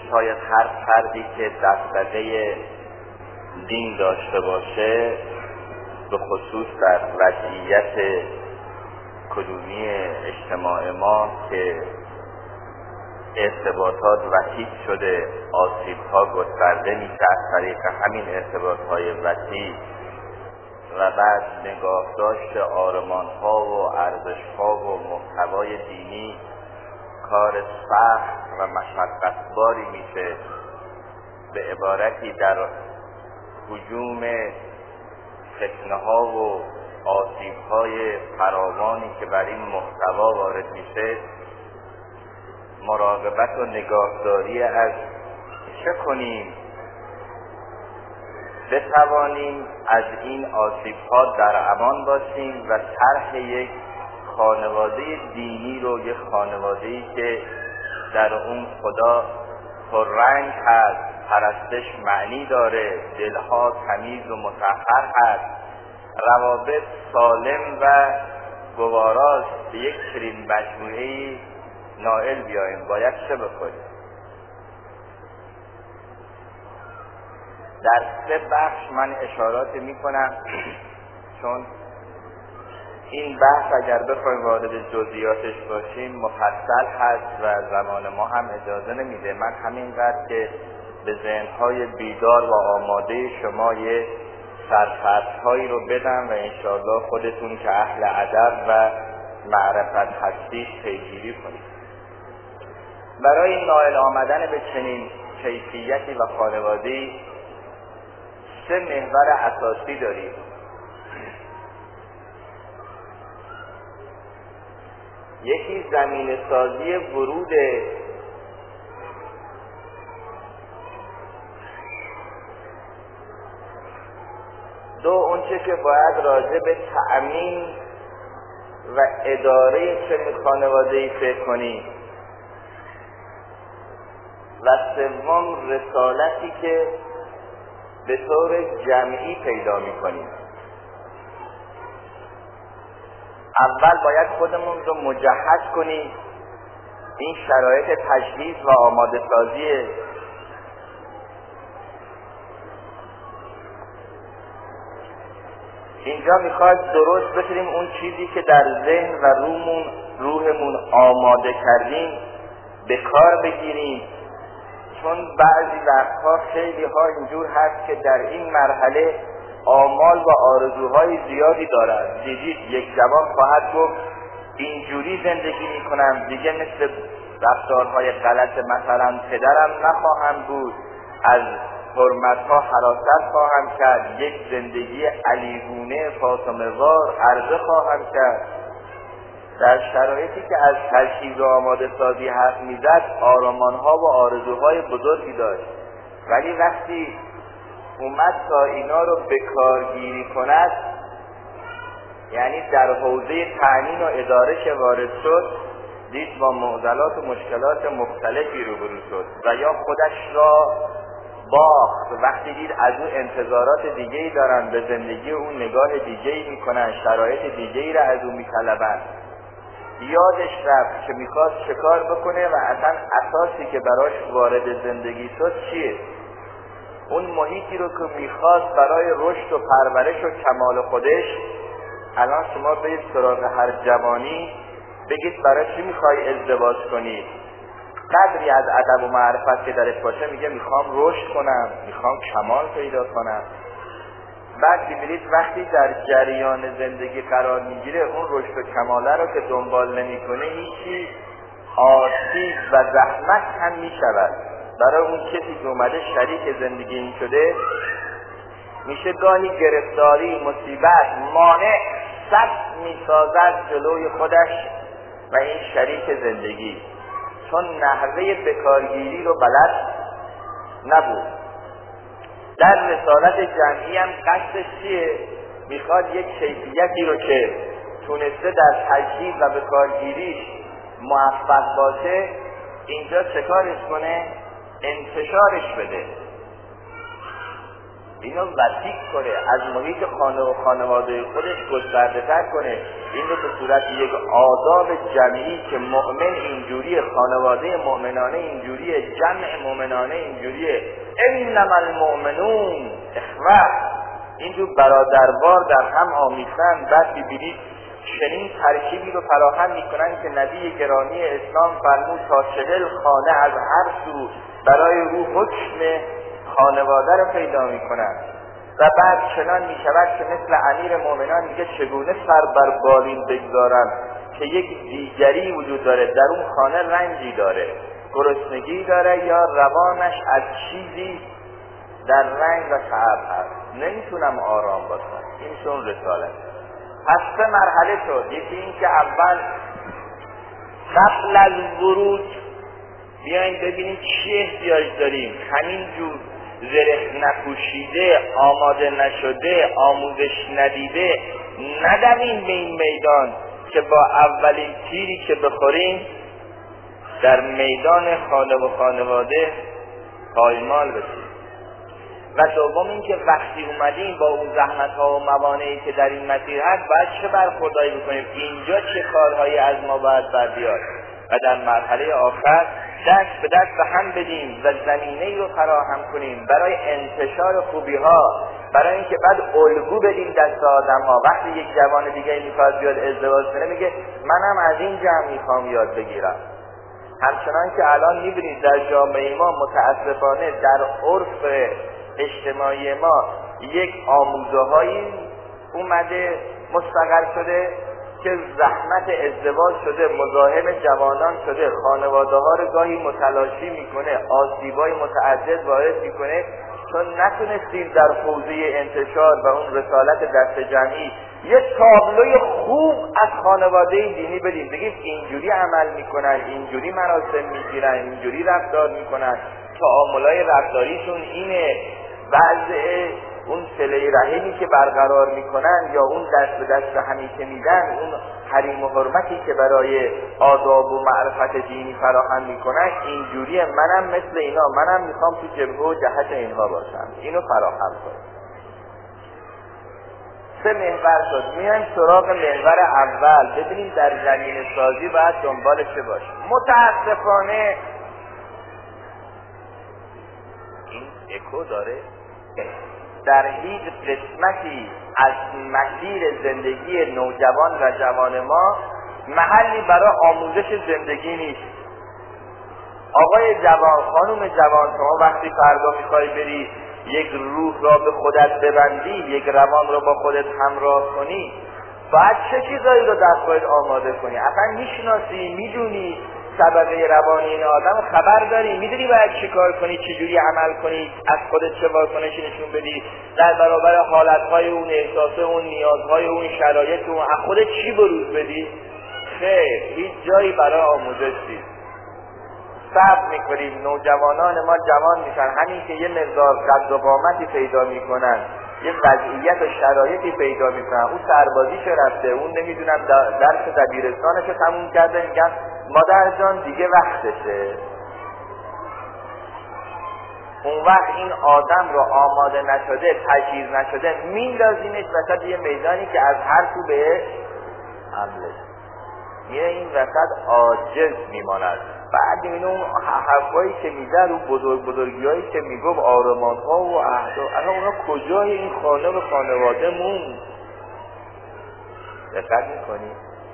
شاید هر فردی که دغدغه دین داشته باشه، به خصوص در وضعیت کنونی اجتماع ما که ارتباطات وسیع شده، آسیب‌ها گسترده میشه از طریق همین ارتباط‌های وسیع و بعد نگاهداشت آرمان‌ها و ارزش‌ها و محتوای دینی کار سخت و مشقت‌باری میشه. به عبارتی در هجوم فتنه‌ها و آسیب‌های فراوانی که بر این محتوا وارد میشه، مراقبت و نگاهداری از چه کنیم بتوانیم از این آسیب‌ها در امان باشیم و طرح یک خانواده دینی رو، یک خانواده‌ای که در اون خدا پررنگ هست، پرستش معنی داره، دلها تمیز و مطهر هست، روابط سالم و گواراست، به یک چنین مجموعه‌ای نائل بیاییم. باید چه بکنیم؟ در 3 بخش من اشارات میکنم، چون این بحث اگر بخوایم وارد جزئیاتش باشیم مفصل هست و زمان ما هم اجازه نمیده. من همینقدر که به ذهن‌های بیدار و آماده شما یه سرفصل‌هایی رو بدم و انشاءالله خودتون که اهل ادب و معرفت هستید پیگیری کنید. برای نائل آمدن به چنین کیفیتی و خانواده‌ای 3 محور اساسی داریم. یکی زمینه سازی ورود دو، اونچه که باید راجع به تأمین و اداره چنین خانواده‌ای فکر کنیم، و سوم رسالتی که به طور جمعی پیدا می‌کنیم. اول باید خودمون رو مجهز کنیم. این شرایط تجهیز و آماده سازی اینجا میخواد درست بتونیم اون چیزی که در ذهن و روحمون آماده کردیم به کار بگیریم، چون بعضی وقتها خیلی ها اینجور هست که در این مرحله آمال و آرزوهای زیادی دارد. دیدید یک جوان خواهد گفت اینجوری زندگی میکنم دیگه، مثل رفتارهای غلط مثلا پدرم نخواهم بود، از حرمتها حراست خواهم کرد، یک زندگی علیگونه فاطمه وار عرضه خواهم کرد. در شرایطی که از تجهیز و آماده سازی حرف میزد آرمانها و آرزوهای بزرگی داشت، ولی وقتی اومد تا اینا رو به کارگیری کند، یعنی در حوزه تأمین و اداره که وارد شد، دید با معضلات و مشکلات مختلفی روبرو شد و یا خودش را باخت. وقتی دید از اون انتظارات دیگه‌ای دارن، به زندگی اون نگاه دیگه‌ای میکنن، شرایط دیگه‌ای را از اون میطلبن، یادش رفت که میخواست چه کار بکنه و اصلا اساسی که براش وارد زندگی شد چیه. اون محیطی رو که میخواست برای رشد و پرورش و کمال خودش. الان شما برید سراغ هر جوانی بگید برای چی میخوای ازدواج کنی، قدری از ادب و معرفت که درش باشه میگه میخوام رشد کنم، میخوام کمال پیدا کنم. بعد ببینید وقتی در جریان زندگی قرار میگیره، اون رشد و کماله رو که دنبال نمیکنه، هیچی آسیب و زحمت هم میشود. برای اون کسی که اومده شریک زندگی این شده، میشه گاهی گرفتاری، مصیبت، مانع سد میسازد جلوی خودش و این شریک زندگی، چون نحوه بکارگیری رو بلد نبود. در رسالت جمعی هم قصدش چیه؟ میخواد یک کیفیتی رو که تونسته در تجهیز و بکارگیریش موفق باشه، اینجا چه کارش کنه؟ انتشارش بده. اینو وسیع کنه، از محیط خانه و خانواده خودش گسترده تر کنه، این رو به صورت یک آداب جمعی که مؤمن اینجوریه، خانواده مؤمنانه اینجوریه، جمع مؤمنانه اینجوریه، انما المؤمنون اخوه، این دو برادروار در هم آمیختن. بعد ببینید چنین ترکیبی رو فراهم میکنن که نبی گرامی اسلام فرمود تا 40 خانه از هر سو برای او حکم خانواده رو پیدا میکنن. و بعد چنان میشود که مثل امیر مومنان میگه چگونه سر بر بالین بگذارن که یک دیگری وجود داره، در اون خانه رنجی داره، گرسنگی داره یا روانش از چیزی در رنج و تعب هست، نمیتونم آرام باشم. این چون رسالت. پس 3 مرحله شد. یکی این که اول قبل از ورود بیاییم ببینیم چی احتیاج داریم، همین جور زره نپوشیده، آماده نشده، آموزش ندیده ندویم به این میدان که با اولین تیری که بخوریم در میدان خانه و خانواده پایمال بشیم. و دوم این که وقتی اومدیم با اون زحمت‌ها و موانعی که در این مسیر هست باید چه برخورداری بکنیم، اینجا چه کارهایی از ما باید بر بیاد و در مرحله آخر دست به دست هم بدیم و زمینه‌ای رو فراهم کنیم برای انتشار خوبی‌ها، برای اینکه بعد الگو بدیم دست آدم‌ها. وقتی یک جوان دیگه میخواد بیاد ازدواج کنه میگه منم از این جمع میخوام یاد بگیرم. همچنان که الان می‌بینید در جامعه ما متأسفانه در عرف اجتماعی ما یک آموزه‌هایی اومده مستقر شده که زحمت ازدواج شده، مزاحم جوانان شده، خانواده‌ها رو گاهی متلاشی میکنه، آسیبای متعدد وارد میکنه، چون نتونستیم در حوزه انتشار و اون رسالت دست جمعی یه تابلوی خوب از خانواده دینی بدیم، بگیم اینجوری عمل میکنن، اینجوری مراسم میگیرن، اینجوری رفتار میکنن، تعاملای رفتاریشون اینه، وضع اون صله رحمی که برقرار میکنن یا اون دست به دست همی که میدن، اون حریم و حرمتی که برای آداب و معرفت دینی فراهم میکنن اینجوریه، منم مثل اینا، منم میخوام تو جبهه و جهت اینها باشم. اینو فراهم کنم. 3 محور شد. میایم سراغ محور اول، ببینیم در زمینه سازی باید دنبال چه باشیم. متاسفانه این اکو داره در هیچ قسمتی از مسیر زندگی نوجوان و جوان ما محلی برای آموزش زندگی نیست. آقای جوان، خانم جوان، شما وقتی فردا میخوای بری یک روح را به خودت ببندی، یک روان را با خودت همراه کنی، باید چه چیزایی رو در خودت آماده کنی؟ اصلا میشناسی، میدونی طبقه روانی این آدم خبر داری، میدونی باید چی کار کنی، چجوری عمل کنی، از خودت چه واکنشی نشون بدی در برابر حالتهای اون، احساس اون، نیازهای اون، شرایط اون، از خودت چی بروز بدی؟ خیر، هیچ جایی برای آموزش نیست. صبر میکنیم، نوجوانان ما جوان میشن، همین که یه مقدار قد و قامتی پیدا میکنن، یه وضعیت و شرایطی پیدا میکنن، اون سربازیش رفته، اون نمیدونم درس دبیرستانش تموم کرده، میگن مادر جان دیگه وقتشه. اون وقت این آدم رو آماده نشده، تجهیز نشده، میندازینش وسط یه میدانی که از هر تو بهش حمله، میره این وسط عاجز میماند. بعد این اون حرفایی که میزد، اون بزرگیایی که میگفت، آرمان‌ها و اهداف، اصلا اونا کجای این خانه و خانواده موند؟ دقت میکنی؟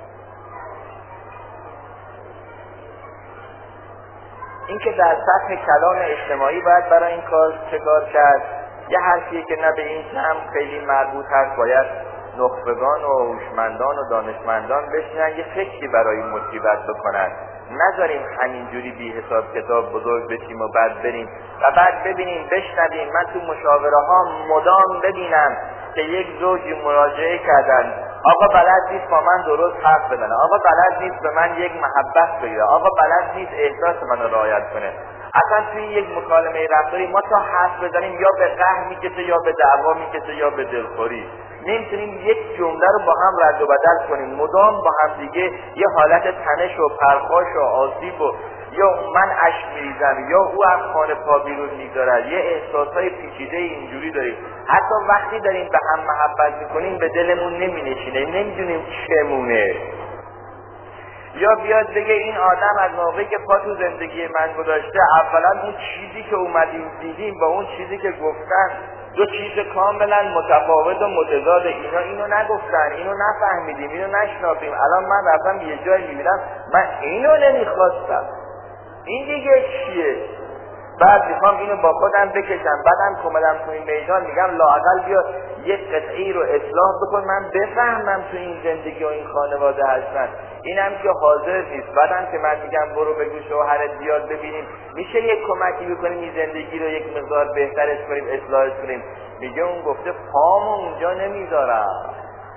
این که در سطح کلام اجتماعی باید برای این کار چه کار کرد؟ یه حرفیه که نه به این جمع خیلی مربوط هست، باید نخبگان و هوشمندان و دانشمندان بشینن یه فکری برای این مصیبت بکنن، نذاریم همینجوری بی حساب کتاب بزرگ بشیم و بعد بریم و بعد ببینیم بشنویم. من تو مشاوره ها مدام ببینم که یک زوجی مراجعه کردن، آقا بلد نیست با من درست حرف بزنه، آقا بلد نیست به من یک محبت بگیره، آقا بلد نیست احساس منو رعایت کنه. اصلا توی یک مکالمه رفتاری ما تا حرف بزنیم یا به قهر میکشه یا به دعوا میکشه یا به دلخوری، نمیتونیم یک جمله رو با هم رد و بدل کنیم، مدام با هم دیگه یه حالت تنش و پرخاش و آسیب و یا من اشک میریزم یا او از خانه پا بیرون میذارد، یه احساسای پیچیده اینجوری داریم. حتی وقتی داریم به هم محبت میکنیم به دلمون نمینشینه، نمیدونیم چمونه. یا بیاد بگه این آدم از موقعی که پا تو زندگی من گذاشته، اولا اون چیزی که اومدیم دیدیم با اون چیزی که گفتن دو چیز کاملا متفاوت و متضاد. اینا اینو نگفتن، اینو نفهمیدیم، اینو نشناختیم. الان من رفتم یه جایی میبینم من اینو نمیخواستم، این دیگه چیه؟ بعد میخوام اینو با خودم بکشم، بعدم کمدم تو این میدان میگم لااقل بیا یک قطعی رو اصلاح بکن من بفهمم تو این زندگی و این خانواده هستن. اینم که حاضر نیست. بعدم که من میگم برو بگو شوهرت بیاد ببینیم میشه یک کمکی بکنیم این زندگی رو یک مقدار بهترش کنیم، اصلاحش کنیم، میگه اون گفته پامو اونجا نمیذارم.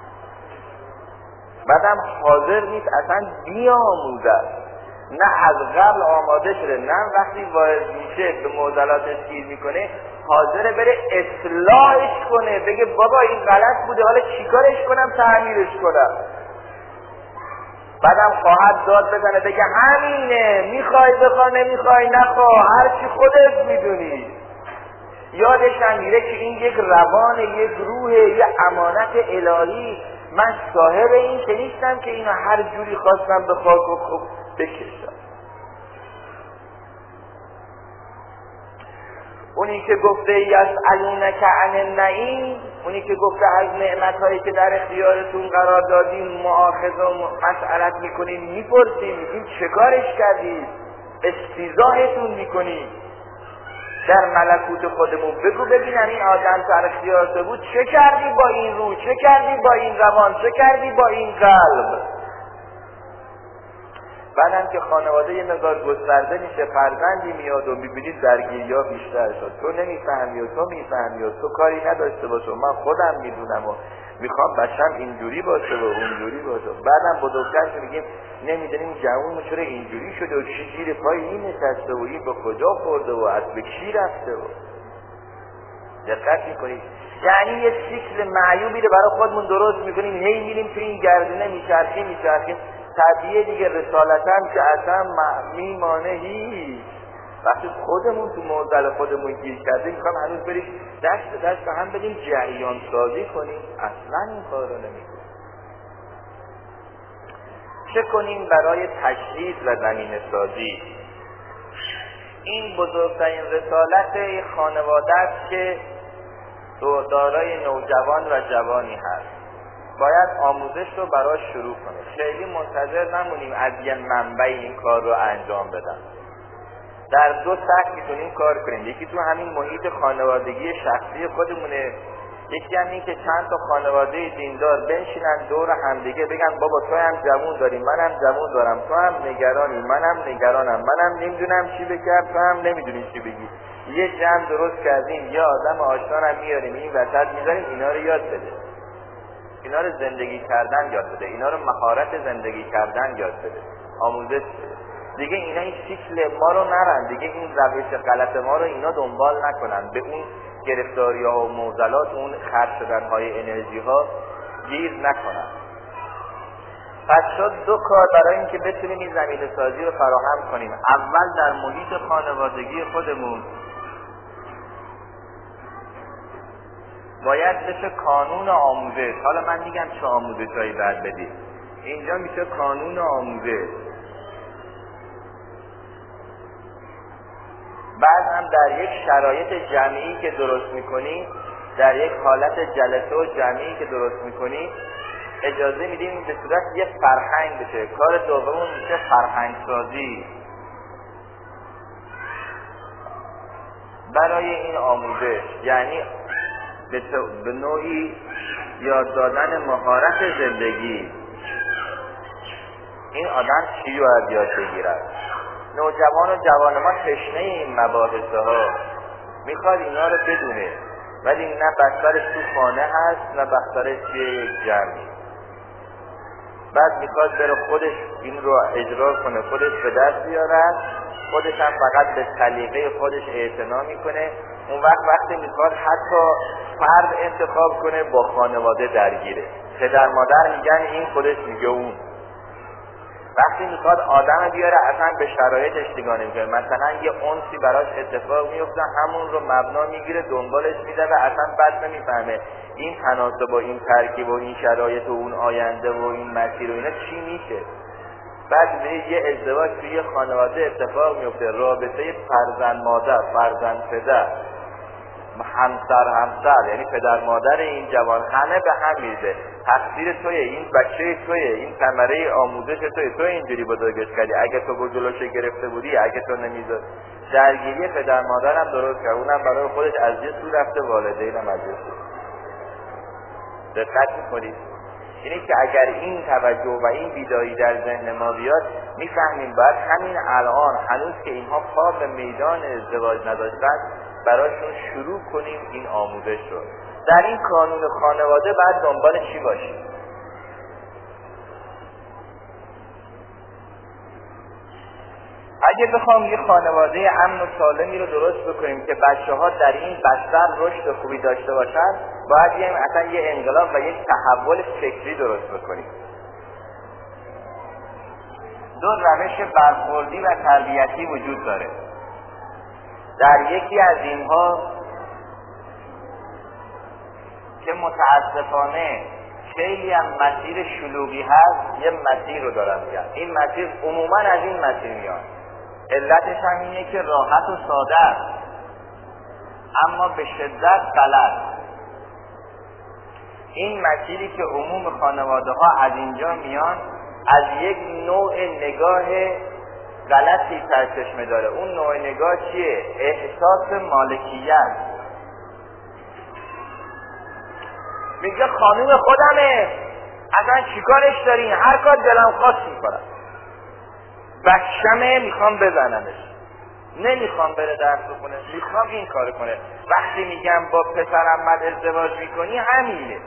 بعدم حاضر نیست اصلا بیاموزد، نه از قبل آماده شده، نه وقتی وارد میشه به معضلاتش گیر میکنه حاضره بره اصلاحش کنه، بگه بابا این غلط بوده حالا چیکارش کنم تعمیرش کنم. بعدم خواهد داد بزنه بگه همینه، میخوای بخوا نمیخوای نخوا، هرچی خودت میدونی. یادش نمیره که این یک روان، یک روح، یک امانت الهی. من صاحب این که نیستم که اینو هر جوری خواستم به خاک و خوب بکشم. اونی که گفته یسألونک عن النعیم، اونی که گفته از نعمتهایی که در اختیارتون قرار دادیم مؤاخذه و مسئلت میکنیم، میپرسیم میگیم چه کارش کردید، استیضاحتون میکنیم در ملکوت خودمون. بگو ببینم این آدم در اختیارت بود چه کردی با این روح، چه کردی با این روان، چه کردی با این قلب. بعدم که خانواده یه مقدار گسترده میشه، فرزندی میاد و میبینید درگیری‌ها بیشتر شد، تو نمیفهمی و تو میفهمی و تو کاری نداشته باشه، من خودم میدونم و میخوام بچم اینجوری باشه و اونجوری باشه. بعدم بزرگتر میگیم نمیدونیم جوون چرا اینجوری شده و چی گیر پای این نشسته و این به کجا خورده و از به کی رفته و دقت میکنید. یعنی یه سیکل معیوبی رو برای خودمون درست میکنیم، هی میریم تو این گردونه میچرخیم. طبیعه دیگه رسالتم که اصلا میمانه هیچ. وقتی خودمون تو معضل خودمون گیر کردیم میخوام هنوز بریم دست دست به هم بدیم جریان سازی کنیم، اصلا این کار رو نمیکنیم. چه کنیم برای تشخیص و زمینه سازی؟ این بزرگترین رسالت خانواده است که دارای نوجوان و جوانی هست. باید آموزش رو براش شروع کنه. خیلی منتظر نمونیم از یه منبع این کار رو انجام بدن. در دو سطح میتونیم کار کنیم. یکی تو همین محیط خانوادگی شخصی خودمونه، یکی هم این که چند تا خانواده دیندار بنشینن دور همدیگه بگن بابا تو هم جوون داری، منم جوون دارم، تو هم نگرانی، منم نگرانم، منم نمیدونم چی بگم، تو هم نمیدونی چی بگی. یه جمع درست کردیم، یه آدم آشنا هم میاریم این وسط میذاریم اینا رو یاد بده. اینا رو زندگی کردن یاد بده، اینا رو مهارت زندگی کردن یاد بده، آموزش بده. دیگه اینا این سیکل ما رو نرن، دیگه این روش غلط ما رو اینا دنبال نکنن، به اون گرفتاری ها و معضلات، اون خرج شدن های انرژی ها گیر نکنن. پس شد دو کار برای اینکه بتونیم این زمینه سازی رو فراهم کنیم. اول در محیط خانوادگی خودمون باید بشه کانون آموزش. حالا من میگم چه آموزشایی باید بدید. اینجا میشه کانون آموزش. بعد هم در یک شرایط جمعی که درست میکنی، در یک حالت جلسه و جمعی که درست میکنی، اجازه میدیم به صورت یک فرهنگ بشه. کار دوم میشه فرهنگ سازی. برای این آموزش یعنی به نوعی یاد دادن مهارت زندگی. این آدم چی باید یاد بگیرد؟ نوجوان و جوان ما تشنه این مباحثه ها، میخواد اینا رو بدونه، ولی نه بسترش تو خانه هست نه بسترش توی یک جمعی. بعد میخواد بره خودش این رو اجرا کنه، خودش به دست بیارد، خودش هم فقط به سلیقه خودش اعتنا میکنه. اون وقتی میخواد حتی فرد انتخاب کنه با خانواده درگیره. پدر مادر میگن این، خودش میگه اون. وقتی میخواد آدم بیاره اصلا به شرایطش نگاه نمیکنه، مثلا یه انسی براش اتفاق میفته همون رو مبنا میگیره دنبالش میده و اصلا بد نمیفهمه این تناسب و این ترکیب و این شرایط و اون آینده و این مسیر و اینا چی میشه. بعد یه ازدواج توی یه خانواده اتفاق میفته، رابطه فرزند مادر، فرزند پدر، همسر، یعنی پدر مادر این جوان همه به هم میرده. تقصیر تویه، این بچه تویه، این ثمره آموزش تویه، تو اینجوری بزرگش کردی، اگه تو جلوش گرفته بودی، اگه تو نمیذاری. درگیری پدر مادر هم درست کرد، اونم برای خودش از یه سو رفته، والدین هم از یه سو. دقت میکنید؟ اینه که اگر این توجه و این بیداری در ذهن ما بیاد، میفهمیم باید همین الان هنوز که اینها پا به میدان ازدواج نداشتن براشون شروع کنیم این آموزش رو. در این کانون خانواده باید دنبال چی باشیم؟ اگه بخوام یه خانواده امن و سالمی رو درست بکنیم که بچه‌ها در این بستر رشد خوبی داشته باشن، باید اصلا یه انقلاب و یک تحول فکری درست بکنیم. دو روش برخوردی و تربیتی وجود داره. در یکی از اینها که متاسفانه خیلی هم مسیر شلوغی هست، یه مسیر رو دارم میگم. این مسیر عموما از این مسیر میاد. علتش هم اینه که راحت و ساده است، اما به شدت غلط. این مسیری که عموم خانواده ها از اینجا میان، از یک نوع نگاه غلطی سرچشمه داره. اون نوع نگاه چیه؟ احساس مالکیت. میگه خانوم خودمه، اصلا چیکارش دارین؟ هر کار دلم خواست میکنم. بچه‌مه، میخوام بزنمش، نمیخوام بره درس بخونه، میخوام این کار کنه. وقتی میگم با پسرم من ازدواج میکنی، همینه.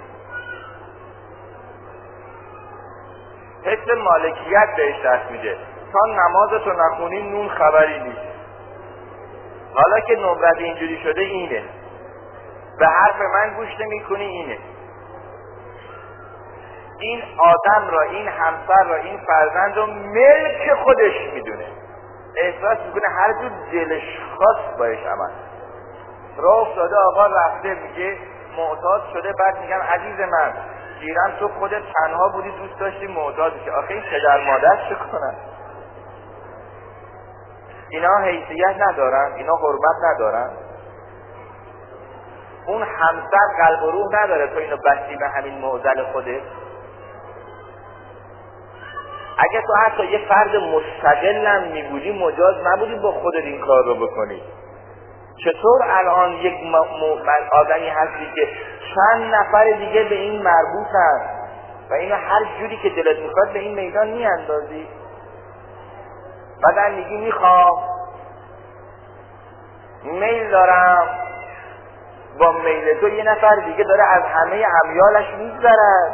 حس مالکیت بهش دست میده. تا نمازتو نخونی نون خبری نیست. حالا که نوبت اینجوری شده اینه، به حرف من گوش نمیکنی، اینه. این آدم را، این همسر را، این فرزند رو ملک خودش میدونه. احساس میکنه هر جور دلش خواست باش عمل. راه افتاده، آقا رفته، میگه معتاد شده. بعد میگم عزیز من، گیرم تو خودت تنها بودی دوست داشتی معتاد بشی. آخه این پدر مادر چه کنن؟ اینا حیثیت ندارن؟ اینا حرمت ندارن؟ اون همسر قلب و روح نداره تو اینو بستی به همین معضل خودت؟ اگه تو حتی یه فرد مستقلم میبودی، مجاز نبودی با خودت این کار رو بکنی. چطور الان یک آدمی هستی که چند نفر دیگه به این مربوط هست و اینو هر جوری که دلت میخواد به این میدان میاندازی؟ بعدن میگی میخوام، میل دارم، با میل تو یه نفر دیگه داره از همه امیالش میگذرد.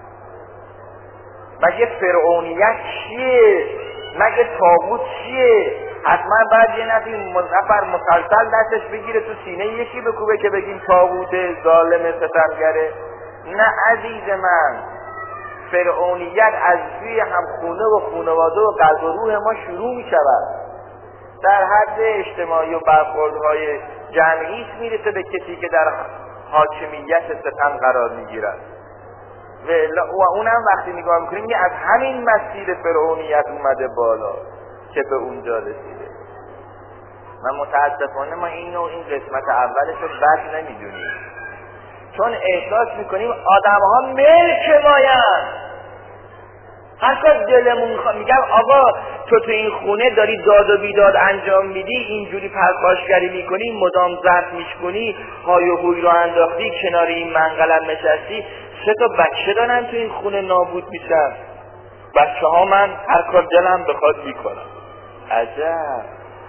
مگه فرعونیت چیه؟ مگه طاغوت چیه؟ حتما باید یه نفر مسلسل دستش بگیره تو سینه یکی بکوبه که بگیم طاغوت ظالم ستمگره؟ نه عزیز من، فرعونیت از توی همخونه و خانواده و قلب و روح ما شروع می شود. در حد اجتماعی و برخوردهای جمعیت میرسه به کسی که در حاکمیت ستم قرار میگیرد. و اونم وقتی نگاه میکنیم که از همین مسیر فرعونیت اومده بالا که به اونجا رسیده. و متاسفانه ما این قسمت اولش رو بد نمیدونیم، چون احساس میکنیم آدم ها ملک ماین. هر کار دلمون میخواد. میگم آقا تو این خونه داری داد و بیداد انجام میدی، اینجوری پرخاشگری میکنی، مدام ظرف میشکنی، های و هوی رو انداختی، کنار این منقلم نشستی، 3 تا بچه دارن تو این خونه نابود میشن. بچه ها من هر کار دلم بخواد میکنم. عجب،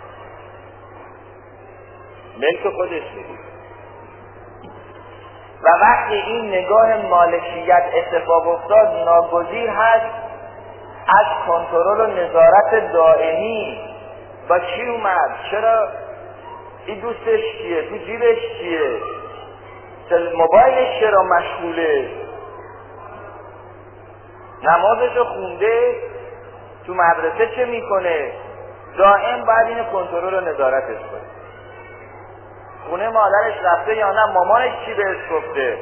ملک خودش میدی. و وقتی این نگاه مالکیت اتفاق افتاد، ناگزیر هست از کنترل و نظارت دائمی. با چی اومد؟ چرا این دوستش چیه؟ تو جیبش چیه؟ موبایلش چرا مشغوله؟ نمازشو خونده؟ تو مدرسه چه میکنه، دائم باید این کنترل و نظارتش کنه. خونه مادرش رفته یا نه، مامانش چی بهش گفته،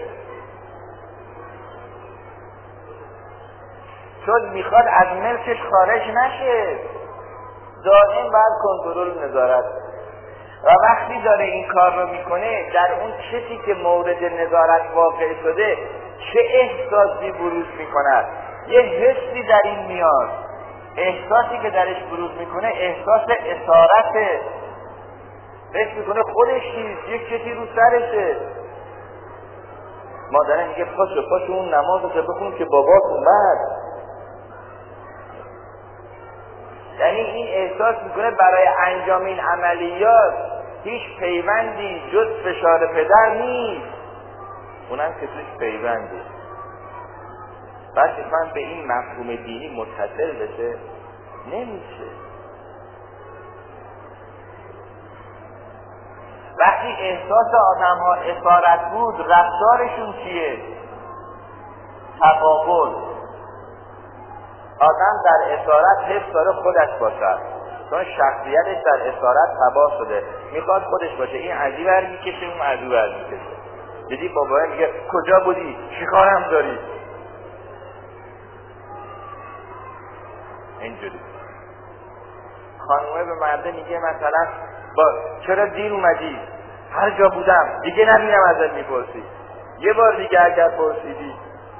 چون میخواد از ملکش خارج نشه، دائم باید کنترل و نظارت. و وقتی داره این کار رو میکنه، در اون چیزی که مورد نظارت واقع شده چه احساسی بروز میکند؟ یه حسی در این میاد، احساسی که درش بروز میکنه احساس اسارته، فکر میکنه خودش نیست، یک چیزی رو سرشه. مادره میگه پاشو اون نماز رو بخون که بابات اومد. یعنی این احساس میکنه برای انجام این عملیات هیچ پیوندی جز فشار پدر نیست، اونم که توش پیونده. بعد من به این مفهوم دینی متصل بشه نمیشه. وقتی احساس آدم ها اسارت بود، رفتارشون چیه؟ تقابل. آدم در اسارت حس داره خودش باشد، چون شخصیتش در اسارت تباه شده، میخواد خودش باشه. این عجیب ور میکشه، اون عجیب ور میکشه. دیدی بابا میگه کجا بودی؟ چی کارم داری؟ اینجوری. خانومه به مرده میگه مثلا چرا دیر اومدی؟ هر جا بودم، دیگه نمیرم ازت میپرسی. یه بار دیگه اگر پرسیدی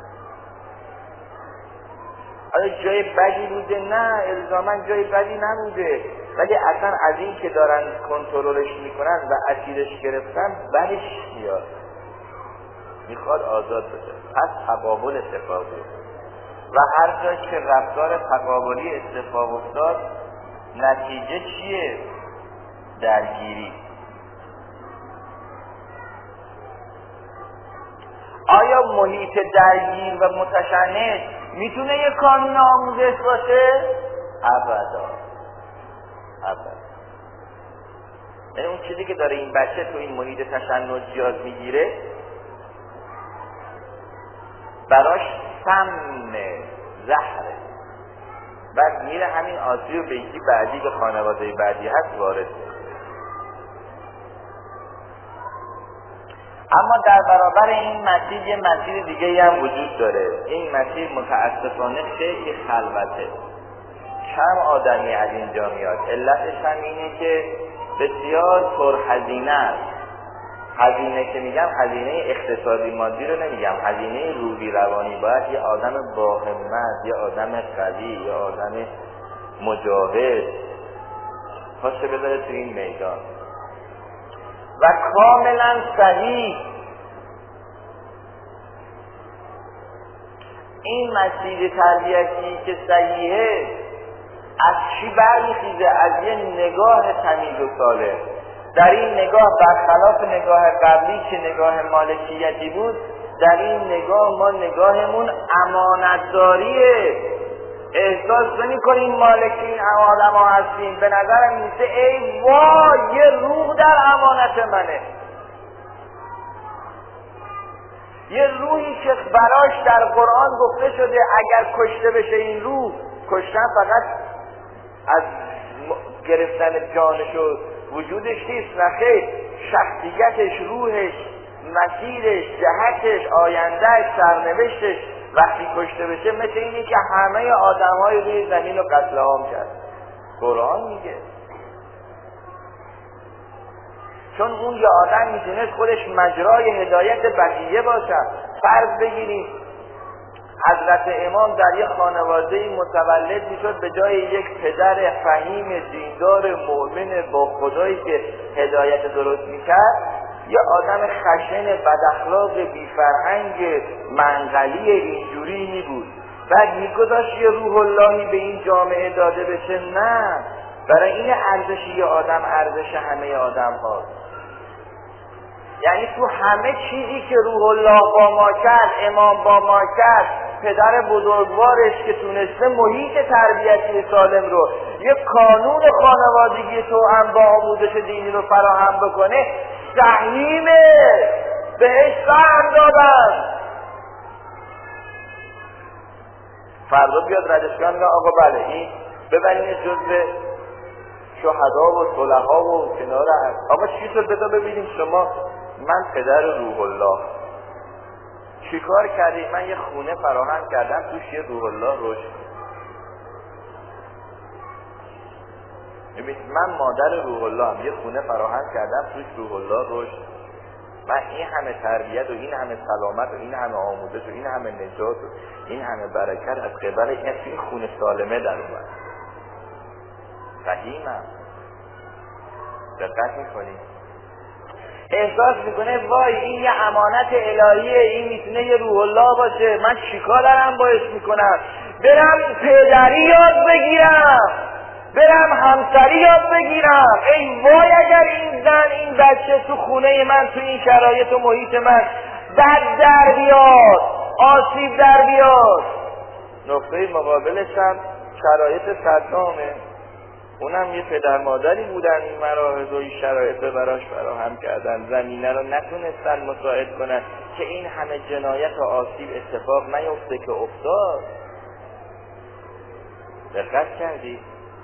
آیا جای بدی بوده؟ نه، الزاما جای بدی نبوده، ولی اصلا از این که دارن کنترلش میکنن و اسیرش گرفتن بدش میاد، میخواد آزاد بشه. پس تقابل اتفاق افتاد و هر جا که رفتار تقابلی اتفاق افتاد نتیجه چیه؟ درگیری. آیا محیط درگیر و متشنج میتونه یک قانون آموزش باشه؟ ابدا. یعنی اون چیزی که داره این بچه تو این محیط تشنج یاد میگیره براش سم زهره، بعد میره همین آسیب بیتی بعدی به خانواده بعدی هست وارد. اما در برابر این مسیر یه مسیر دیگه هم وجود داره. این مسیر متاسفانه خیلی خلوته، کم آدمی از اینجا میاد. علتش هم اینه که بسیار پرهزینه است. هزینه که میگم هزینه اقتصادی مادی رو نمیگم، هزینه روحی روانی. باید یه آدم با همت، یه آدم قوی، یه آدم مجاهد پاشه بذاره تو این میدان و کاملا صحیح این مسیر تربیتی که صحیحه از چی برمیخیزه؟ از یه نگاه تمیز و صالح. در این نگاه برخلاف نگاه قبلی که نگاه مالکیتی بود، در این نگاه ما نگاهمون امانتداریه. احساس نمی‌کنیم مالکین آدم ها هستیم، به نظرم میسه ای وای یه روح در امانت منه، یه روحی که براش در قرآن گفته شده اگر کشته بشه این روح، کشتن فقط از گرفتن جانش و وجودش نیست، نخیر، شخصیتش، روحش، مسیرش، جهتش، آیندهش، سرنوشتش وقتی کشته بشه مثل اینه که همه آدم‌های روی زمین رو قتل عام کرد. قرآن میگه چون اون یه آدم میتونست خودش مجرای هدایت بقیه باشد. فرض بگیریم حضرت امام در یک خانواده متولد میشد، به جای یک پدر فهیم دیندار مؤمن با خدایی که هدایت درست میکرد، یه آدم خشن بداخلاق بیفرهنگ منقلی اینجوری می بود. بعد میگذاشت یه روح اللهی به این جامعه داده بشه؟ نه، برای این ارزش یه آدم ارزش همه آدم هاست. یعنی تو همه چیزی که روح الله با ما کرد، امام با ما کرد، پدر بزرگوارش که تونسته محیط تربیتی سالم رو، یک قانون خانوادگی تو هم با آموزش دینی رو فراهم بکنه، سهیمه، بهش سهم دادن. فردا بیاد ردشگان میگه آقا بله این ببرین جزء شهدا و صلحا و کنار آقا چی شد؟ بذار ببینیم شما. من پدر روح الله چیکار کردی؟ من یه خونه فراهم کردم توش یه روح الله رشد. من مادر روح الله هم یه خونه فراهم کردم توش روح الله رشد. من این همه تربیت و این همه سلامت و این همه آموزش و این همه نجات و این همه برکت از قبل این خونه سالمه در اومد. فهیمم دقت میکنی؟ احساس میکنه وای این یه امانت الهیه، این میتونه یه روح الله باشه، من چیکار دارم باعث میکنم؟ برم پدری یاد بگیرم، برم همسری یاد بگیرم. ای وای اگر این زن این بچه تو خونه من تو این شرایط و محیط من بد در بیاد، آسیب در بیاد. نقطه مقابلش هم شرایط صدامه، اونم یه پدر مادری بودن این مراحل و این شرایط براش فراهم کردن، زمینه رو نتونستن مساعد کنن که این همه جنایت و آسیب اتفاق نیفته که افتاد. دقت کردی؟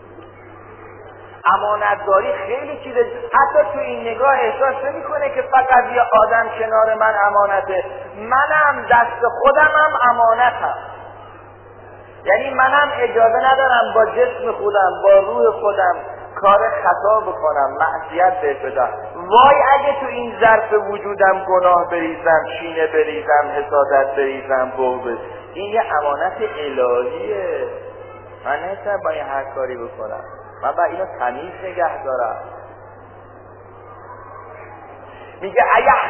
امانتداری خیلی چیزه. حتی تو این نگاه احساس نمی‌کنه که فقط یه آدم کنار من امانته، منم دست خودم هم امانتم. یعنی منم اجازه ندارم با جسم خودم با روح خودم کار خطا بکنم، معصیت بهش بدم. وای اگه تو این ظرف وجودم گناه بریزم، کینه بریزم، حسادت بریزم، بغض. این یه امانت الهیه، من نمیتونم با این هر کاری بکنم، من باید اینو تمیز نگه دارم. میگه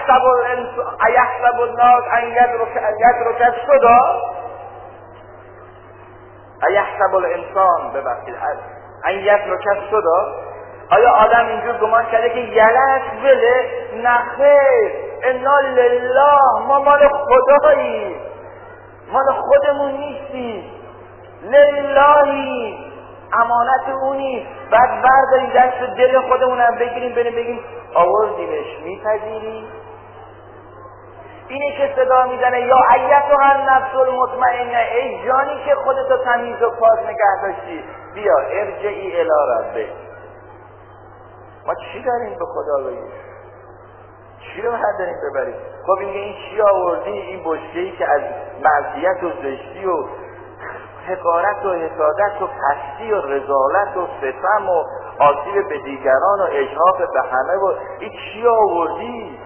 ایحسب الناس ان یترک الصدا، ایحسب الانسان ببخشید ان یترک الصدا، آیا آدم اینجور گمان کرده که یلک وله؟ نخیر، انا لله، ما مال خداییم، مال خودمون نیستیم، للهی، امانت اونی. بعد برداریم دست دل خودمونم بگیریم بگیم آوردیمش، میپذیری؟ اینه که صدا میزنه یا ایتها النفس المطمئنه، ای جانی که خودتو تمیز و پاک نگه داشتی، بیا ارجعی الی ربک. ما چی داریم به خدا بگیم؟ چی رو باید داریم ببریم؟ خب این چی آوردی؟ این بشکه‌ای که از معصیت و زشتی و حقارت و حسادت و پستی و رذالت و ستم و آسیب به دیگران و اجحاف به همه و این چی آوردی؟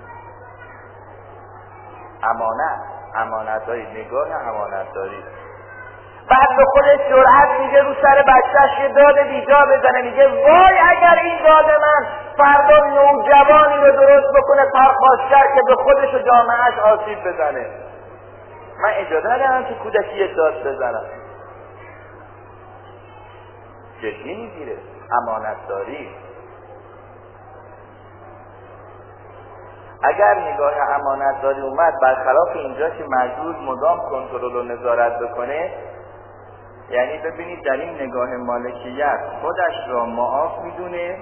امانت داری، نگاه امانت داری. بعد به خودش جرأت میگه رو سر بچهش یه داد بیجا بزنه، میگه وای اگر این داد من فردا نوجوانی رو درست بکنه پرخاشگر که به خودش و جامعهش آسیب بزنه. من اجازه ندارم که کودکی یه داد بزنم. جدی میگیره امانت داری. اگر نگاه امانت داری اومد برخلاف اینجا که مجبور مدام کنترل و نظارت بکنه، یعنی ببینید در این نگاه مالکیت خودش را معاف میدونه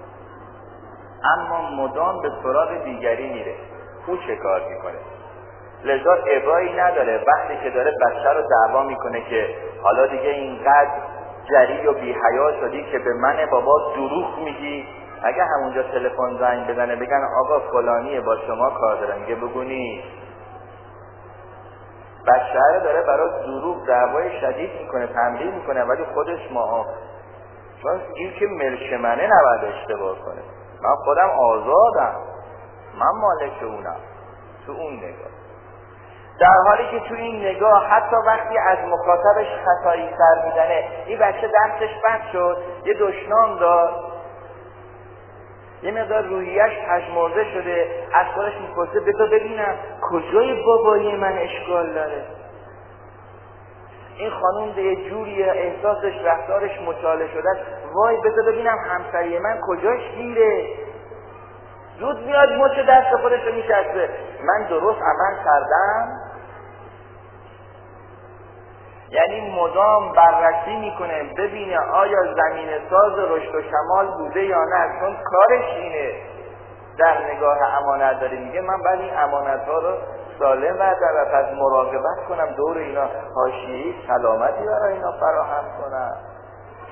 اما مدام به سراغ دیگری میره. او چه کار میکنه؟ لذا ابایی نداره وقتی که داره بچه رو دعوا میکنه که حالا دیگه اینقدر جری و بی حیا شدی که به من بابا دروغ میگی. اگه همونجا تلفن زنگ بزنه بگن آقا فلانیه با شما کار داره، میگه بگو نیست. بچه رو داره برای دروغ دعوای شدید میکنه، تمرین میکنه، ولی خودش معاف. چون این که ملک منه نباید اشتباه کنه. من خودم آزادم، من مالک اونم. تو اون نگاه، در حالی که تو این نگاه حتی وقتی از مخاطبش خطایی سر میزنه، این بچه دستش بند شد، یه دشنام داد، یه مقدار روحیش پژمرده شده، از خودش میپرسه بذار ببینم کجای بابایی من اشکال داره. این خانوم به یه جوری احساسش رفتارش مچاله شده است، وای بذار ببینم همسایه من کجاش گیره. زود میاد مچ دست خودش رو میچسبه، من درست عمل کردم. یعنی مدام بررسی میکنه ببینه آیا زمین ساز رشد و کمال بوده یا نه، چون کارش اینه. در نگاه امانت داری میگه من بعد این امانت ها رو سالم و پس مراقبت کنم، دور اینا حاشیه‌ای سلامتی برای اینا فراهم کنم.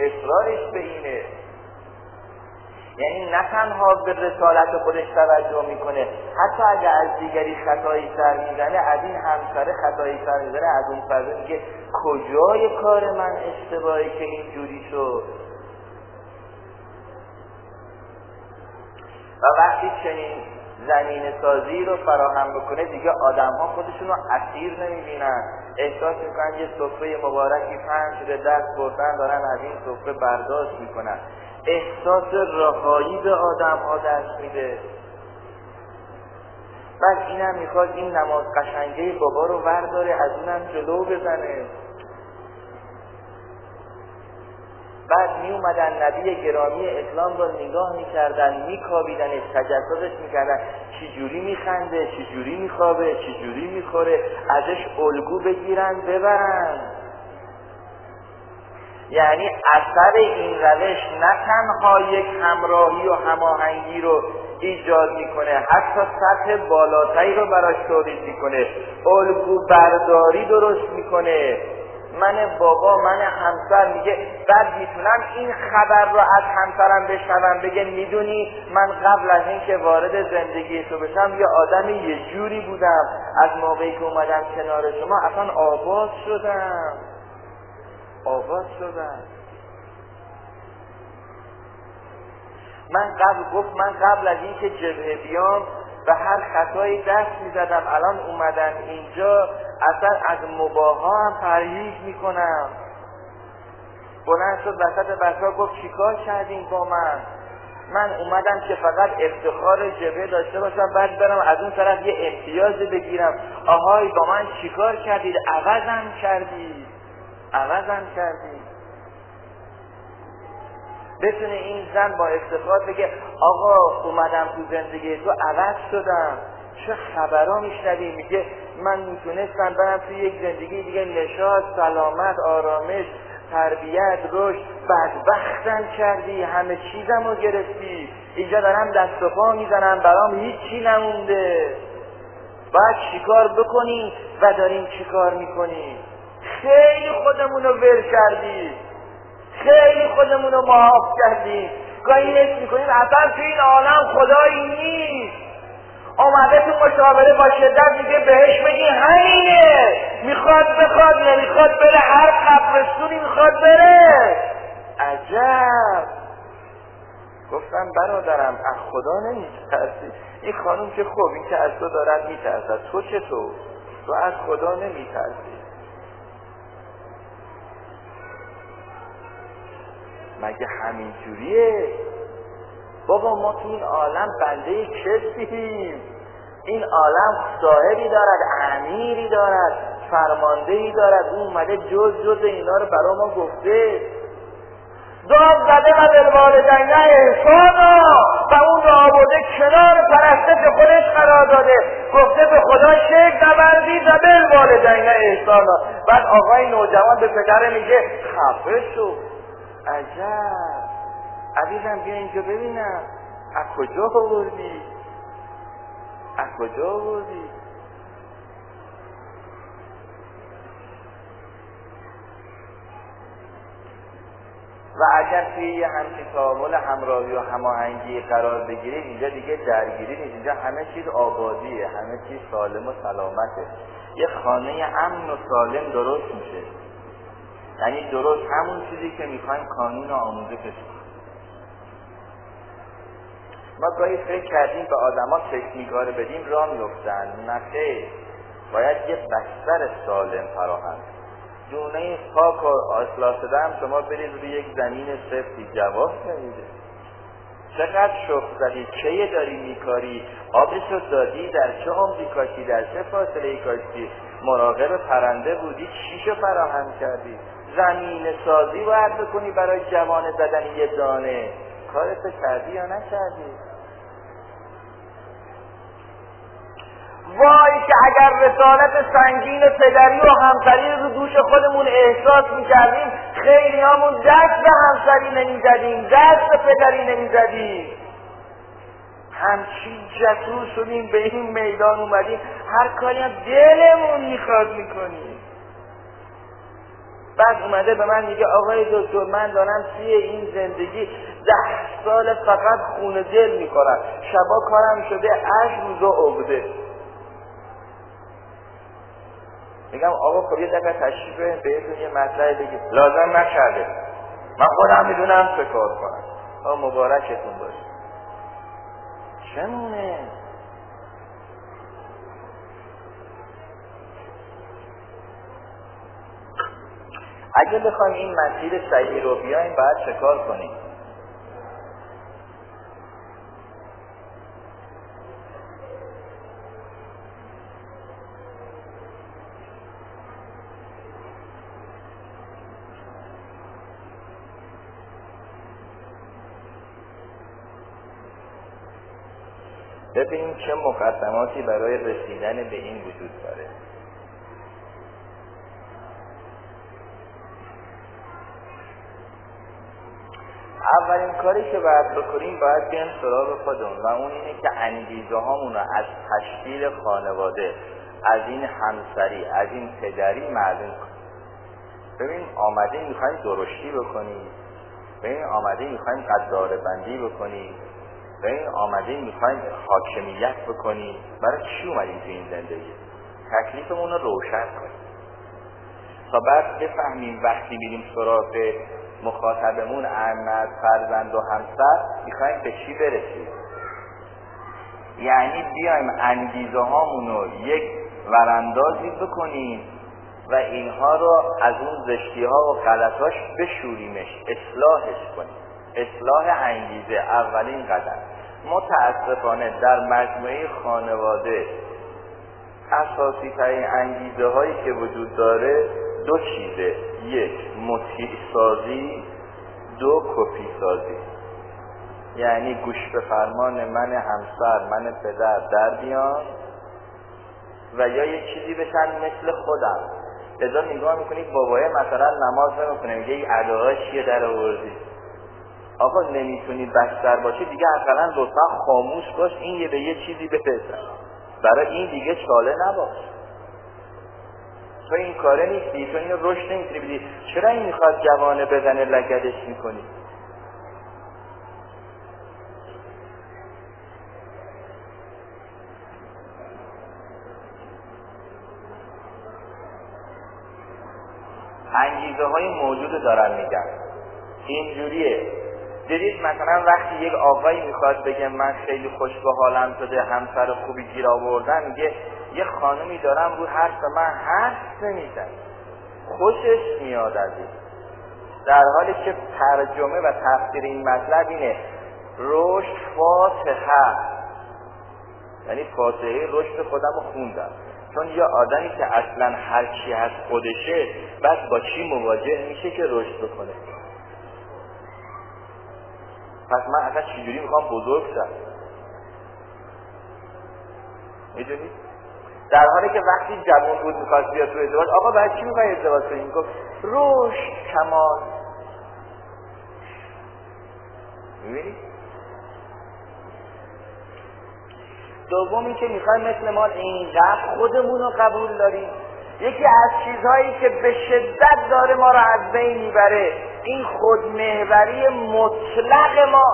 اصرارش به اینه. یعنی نه تنها به رسالت خودش توجه میکنه، حتی اگر از دیگری خطایی سر میزنه، از این همسر خطایی سر میزنه، از اون فرد میگه کجای کار من اشتباهی که اینجوری شد. و وقتی چنین زمین سازی رو فراهم بکنه، دیگه آدم ها خودشون رو اسیر نمیبینن، احساس میکنن یه سفره مبارکی پهن شده، دست بردن دارن از این سفره برداشت میکنن. احساس رهایی به آدم ها دست میده. بعد اینم میخواد این نماز قشنگه بابا رو ورداره، از اونم جلو بزنه. بعد می اومدن نبی گرامی اسلام رو نگاه میکردن، میکاویدنش، تجسسش میکردن، چی جوری میخنده، چی جوری میخوابه، چی جوری میخوره، ازش الگو بگیرن ببرن. یعنی اثر این روش نه تنها یک همراهی و هماهنگی رو ایجاد میکنه، حتی سطح بالاتری رو براش تولید میکنه، الگو برداری درست میکنه. من بابا، من همسر میگه، بعد میتونم این خبر رو از همسرم بشنوم، بگه میدونی من قبل از این که وارد زندگی تو بشم یه آدم یه جوری بودم، از موقعی که اومدم کنار شما اصلا آباد شدم. من قبل از این که جبهه بیام به هر خطایی دست میزدم، الان اومدم اینجا اصلا از مباها هم پرهیز میکنم. بلند شد وسط بسا گفت چیکار کردین با من اومدم که فقط افتخار جبهه داشته باشم، بعد برم از اون طرف یه امتیاز بگیرم. آهای با من چیکار کردید؟ عوضم کردید. بتونه این زن با افتخار بگه آقا اومدم تو زندگی تو، عوض شدم. چه خبرها میشنویم، میگه من میتونستم برم توی یک زندگی دیگه، نشاط، سلامت، آرامش، تربیت، رشد، بدبختم کردی، همه چیزم رو گرفتی، اینجا دارم دست و پا میزنم، برام هیچی نمونده. باید چیکار بکنی و داریم چیکار میکنی؟ خیلی خودمون رو ول کردی، خیلی خودمون رو معاف کردیم. گاهی حس میکنیم اصلا تو این عالم خدایی نیست. آمده تو مشاوره با شدت میگه بهش بگی همینه، میخواد بخواد نمیخواد بره، هر قبرستونی میخواد بره. عجب. گفتم برادرم از خدا نمیترسی؟ این خانم که خب این که از تو دارد میترسد، تو چطور؟ تو از خدا نمیترسی؟ مگه همین جوریه؟ بابا ما تو این عالم بنده کسیم. این عالم صاحبی دارد، امیری دارد، فرماندهی دارد. اون اومده جز اینا رو برا ما گفته. داد زده و بالوالدین احسانا، و اون رو آورده کنار پرستش خودش قرار داده، گفته به خدا شکر نورزید و بالوالدین احسانا. بعد آقای نوجوان به پدر میگه خفه شو. عجب. عزیزم بیا اینجا ببینم، از کجا آوردی؟ و اگر توی یه همچین تعامل همراهی و هماهنگی قرار بگیرید، اینجا دیگه درگیری نیست، اینجا همه چیز آبادیه، همه چیز سالم و سلامته. یه خانه امن و سالم درست میشه، یعنی درست همون چیزی که میخوایم قانون و آموزش بشه. ما گاهی فکر کردیم به آدما تکنیک‌ها رو بدیم راه میفتن، نه خیر. باید یه بستر سالم فراهم. دونه پاک و اصلاح شده هم شما برید روی یک زمین سفتی، جواب نمیده. چقدر شخص زدی، چه داری میکاری، آبشو دادی، در چه عمری کاشتی، در چه فاصله کاشتی، مراقب پرنده بودی، چیشو فراهم کردی. زمین سازی باید بکنی برای جوان زدن یه دانه. کارتو کردی یا نکردی؟ وای که اگر رسالت سنگین پدری و همسری رو دوش خودمون احساس میکردیم، خیلی همون دست به همسری نمیزدیم، دست به پدری نمیزدیم. همچین جسور شدیم به این میدان اومدیم، هر کاری هم دلمون میخواد میکنیم. بعد اومده به من میگه آقای دکتر من دارم توی این زندگی 10 سال فقط خون دل میخورم، شبا کارم شده 8 روز عقده. میگم آقا خب یه دقیقه تشریف برید بهتون یه مطلب بگید. لازم نشده، من خودم میدونم چه کار کنم. آقا مبارکتون باشه. چمونه؟ اگه بخوایم این مسیر صحیح رو بیایم باید چه کار کنیم؟ ببینیم چه مقدماتی برای رسیدن به این وجود داره. اولین کاری که باید بکنیم باید بیایم سراغ خودمون و اون اینه که انگیزه هامون رو از تشکیل خانواده، از این همسری، از این پدری معلوم کنیم. ببین آمده میخوایم درشتی بکنیم، ببین آمده میخوایم قداره بندی بکنیم، ببین آمده میخوایم حاکمیت بکنیم. برای چی اومدیم تو این زندگی؟ تکلیفمون رو روشن کنیم تا بعد بفهمیم وقتی میریم سراغ مخاطبمون احمد، فرزند و همسر میخوایم به چی برسیم. یعنی بیایم انگیزه هامون رو یک وراندازی بکنیم و اینها رو از اون زشتی ها و غلطاش بشوریمش، اصلاحش کنیم. اصلاح انگیزه اولین قدم. متاسفانه در مجموعه خانواده اساسی ترین انگیزه هایی که وجود داره دو چیزه: یک مطیع سازی، دو کپی سازی. یعنی گوش به فرمان من همسر، من پدر در بیان و یا یه چیزی بشن مثل خودم. لذا نگاه میکنید بابایه مثلا نماز نمیکنه، میگه این ادعا چیه در آوردی؟ آقا نمیتونی بستر باشی دیگه اصلا لطفا خاموش باش، این یه به یه چیزی بپسن، برای این دیگه چاله نباش. تو این کاره نیستی، تو این رشد نمیتونی بدی. چرا این میخواد جوانه بزنه لگدش میکنی؟ انگیزه های موجود دارن میگن اینجوریه. دیدید مثلا وقتی یک آقایی میخواد بگه من خیلی خوش به حالم شده، همسر خوبی گیر آوردن، میگه یه خانومی دارم رو حرف من حرف نمیزن، خوشش میاد از این. در حالی که ترجمه و تفسیر این مطلب اینه: رشد فاتحه، یعنی فاتحه رشد خودم رو خوندم. چون یه آدمی که اصلا هر چی از خودشه بعد با چی مواجه میشه که رشد بکنه؟ پس من اصلا چجوری میخوام بزرگ شم؟ میدونید؟ در حالی که وقتی جوان بود میخواست بیاد تو ازدواج، آقا برای چی میخوای ازدواج کنی؟ میگفت رشد، کمال. میبینید؟ دومی که میخوایم مثل ما اینقدر خودمون رو قبول داریم. یکی از چیزهایی که به شدت داره ما رو از بین میبره این خودمحوری مطلق ما.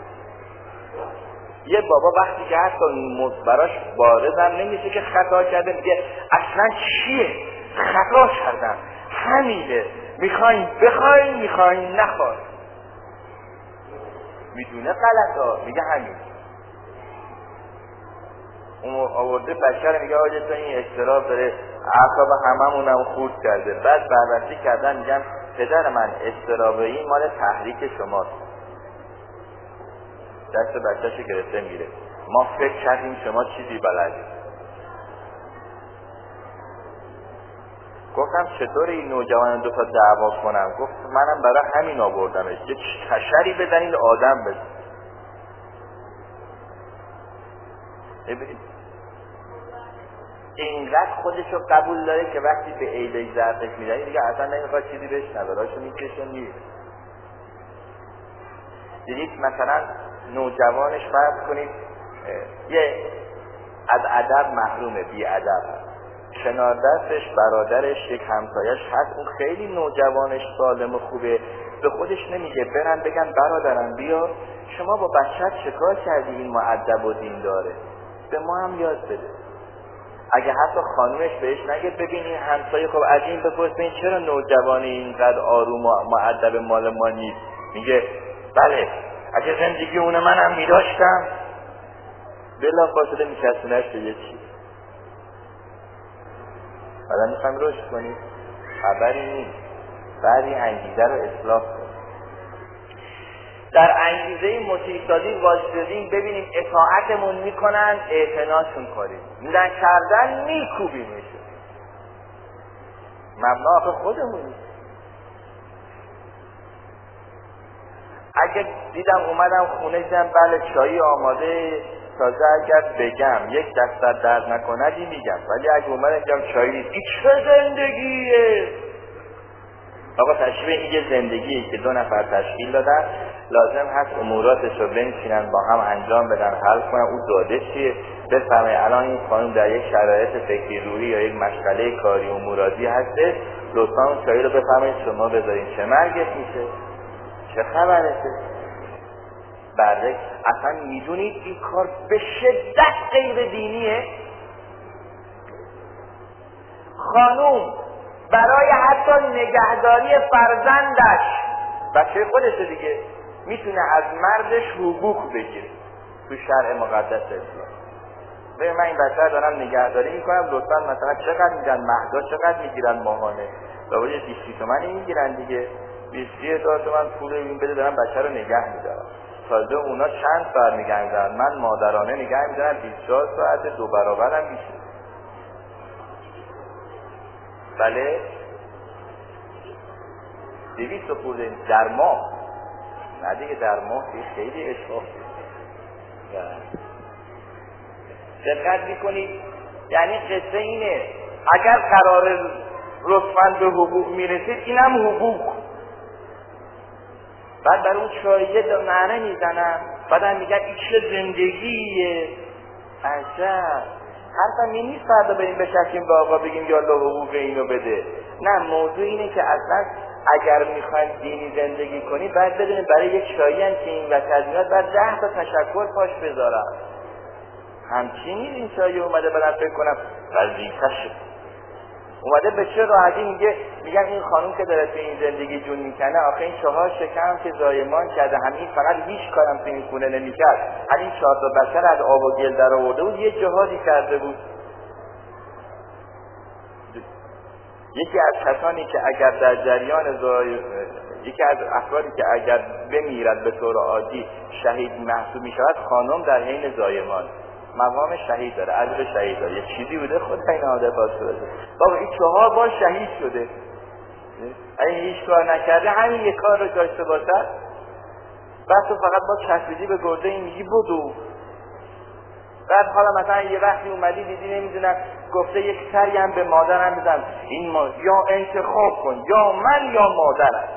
یه بابا وقتی که حتی براش بارزم نمیشه که خطا کرده، میگه اصلا چیه؟ خطا کردم، همینه، میخواین بخواین، میخواین نخواین. میدونه غلطا، میگه همین. اون آورده بشر میگه آجه تو این اضطراب داره، اعصاب هممونم خورد کرده. بعد بررسی کردن میگم پدر من اضطراب این مال تحریک شماست. دست بچه‌شو گرفته میره. ما فکر کردیم شما چیزی بلدید. گفتم چطور این نوجوان دو تا دعوا کنم؟ گفت منم برای همین آوردمش، یه تشری بزنید آدم بزن. ببینید اینقدر خودشو قبول داره که وقتی به عیدی زرقش میدنی دیگه اصلا نمیخواد چیزی بشنوه، راشو میکشه میره. دیدید مثلا نوجوانش فرض کنید یه از ادب محرومه، بی ادب هست، کنار دستش برادرش یک همسایش هست، اون خیلی نوجوانش سالم و خوبه، به خودش نمیگه برن بگن برادرم بیا شما با بچت چکار کردی این مؤدب و دین داره، به ما هم یاد بده. اگه حتی خانومش بهش نگه ببین این همسایه خب از این بپرس ببین چرا نوجوانی اینقدر آروم و مؤدب مال ما نیست، میگه بله اگه زندگی اون منم میداشتم، بلا فاصله میکسونش به یه چیز. بعد میخوایم رشد کنیم، خبری نیست، بعد این انگیزه رو اصلاح کنیم. در انگیزه مطیع سازی واسطیم ببینیم اطاعتمون میکنن اعتناشون کنیم، نکردن میکوبیمشون. مبنا آخه خودمونی. اگه دیدم اومدم خونه دیدم بله چایی آماده، تازه اگر بگم یک دستر درد نکندی میگم، ولی اگه اومدم دیدم چایی نیست، این چه زندگیه؟ آقا تشبیه این یه زندگیه که دو نفر تشکیل دادن، لازم هست اموراتش رو بنشینن با هم انجام بدن، حل کنن او داده چیه، بفهمه الان این خانم در یک شرایط فکری روحی یا یک مشغله کاری امورادی هستش، لطفا اون چایی رو بفهمید شما بذارین چه مرگت میشه، چه خبرته. بعد اصلا میدونید این کار به شدت غیر دینیه. خانوم برای حتی نگهداری فرزندش، بچه خودش دیگه، میتونه از مردش حقوق بگیره تو شرع مقدس اسلام. ببین من این بچه دارم نگهداری میکنم، لطفا مثلا چقدر میدن مهدا، چقدر میگیرن ماهانه؟ داوری 20 تومانی میگیرن دیگه، 20,000 تومان پول این بده دارم بچه رو نگه میدارم. تازه اونا چند ساعت نگه میدارن، من مادرانه نگه میدارم 24 ساعت، 2 برابرم میشه. بله 200 پول در ماه، نه دیگه در ماه خیلی اشراف. دقت میکنید؟ یعنی قصه اینه اگر قرار لطفاً به حقوق میرسید اینم حقوق. بعد بر اون شایعه نعره میزنن، بعدم میگن این چه زندگیه. عجب، حرفم این نیست فردا بریم بشکیم به آقا بگیم یالا حقوق اینو بده. نه، موضوع اینه که اصلا اگر میخوایم دینی زندگی کنی باید بدونیم برای یک شایعه که این وسط میاد باید 10 تا تشکر پاش بذارم. همچین نیست این شایعه اومده برم فکر کنم وظیفه‌شه، اومده به چه راحتی میگن این خانوم که داره تو این زندگی جون میکنه، آخه این 4 شکم که زایمان کرده، همین فقط هیچ کارم تو این خونه نمیکرد، همین 4 تا بچه از آب و گل در آورده بود، یه جهادی کرده بود. یکی از کسانی که اگر در جریان یکی از افرادی که اگر بمیرد به طور عادی شهید محسوب میشود، خانم در حین زایمان مقام شهید داره، اجر شهید داره. یه چیزی بوده خود این آده باسته بابا این 4 بار شهید شده، اگه هیچ کار نکرده همین یک کار رو داشته باشد، بعد تو فقط با چسبیدی به گرده این میگی بدو. بعد حالا مثلا یه وقتی اومدی دیدی نمیدونم گفته یک سری هم به مادرم بزن، این یا انتخاب کن یا من یا مادرم.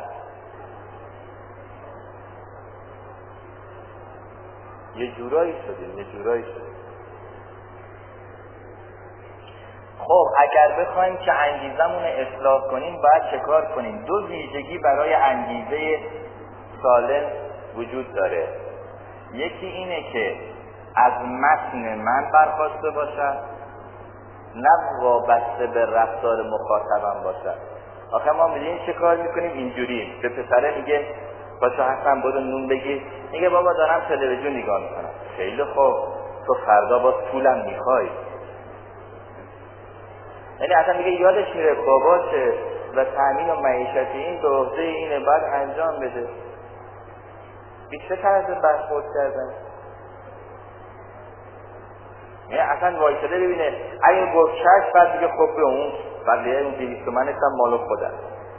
یه جورایی شده. خب اگر بخوایم که انگیزمون اصلاح کنیم باید چه کار کنیم؟ 2 ویژگی برای انگیزه سالم وجود داره. یکی اینه که از متن من برخواسته باشد، نه وابسته به رفتار مخاطبم باشد. آخه ما میدونیم چه کار میکنیم؟ اینجوری به پسره میگه باشو حسن برو نون بگیر، میگه بابا دارم تلویزیون نگاه میکنم. خیلی خوب، تو فردا باز پولم میخوای. یعنی اصلا میگه یادش میره باباشه و تامین و معیشتی این به عهده اینه، باید انجام بده. بیشتر طرز برخورد کردن. یعنی اصلا وایساده ببینه اگه گفت چشم، بعد میگه خب به اون بقیه اون 200 تومنش هم مال خودم.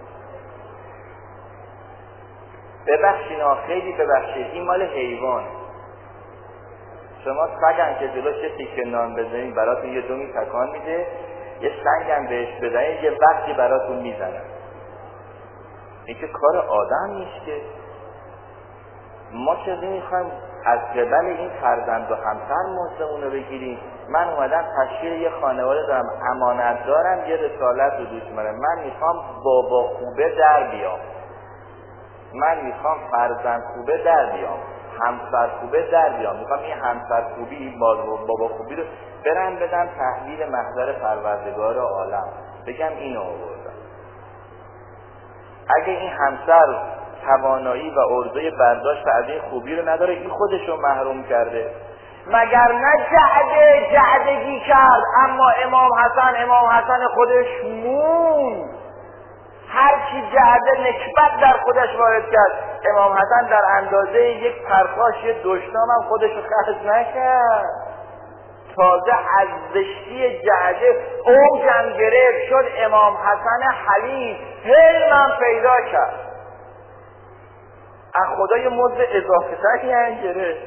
ببخشین خیلی ببخشید، این مال حیوان. شما سگن که جلوش یه تیکه نان بزنید براتون یه دومی تکان میده، یه سنگم بهش بزنید یه وقتی براتون میزنن. این که کار آدم نیست که. ما چه نمیخوایم از قبل این فرزند و همسر مزدمون رو بگیریم. من اومدم تشکیل یه خانواده دارم، امانت دارم، یه رسالت رو دوست دارم. من میخوام بابا خوبه در بیام، من میخوام فرزند خوبه در بیام، همسر خوبه در بیام. میخوام این همسر خوبی، این بابا خوبی رو برم بدم تحویل محضر پروردگار عالم، بگم اینو آوردم. اگه این همسر توانایی و عرضه برداشت از این خوبی رو نداره، این خودش رو محروم کرده. مگر نه جعدگی کرد، اما امام حسن خودش مون. هر کی جعده نکبت در خودش وارد کرد، امام حسن در اندازه یک پرخاش دشنام هم خودش رو خرج نکرد. تازه از زشتی جعده اوجم گرفت، شد امام حسن حلیم، حلمم پیدا کرد. از خدای مزد اضافه تری هم گرفت.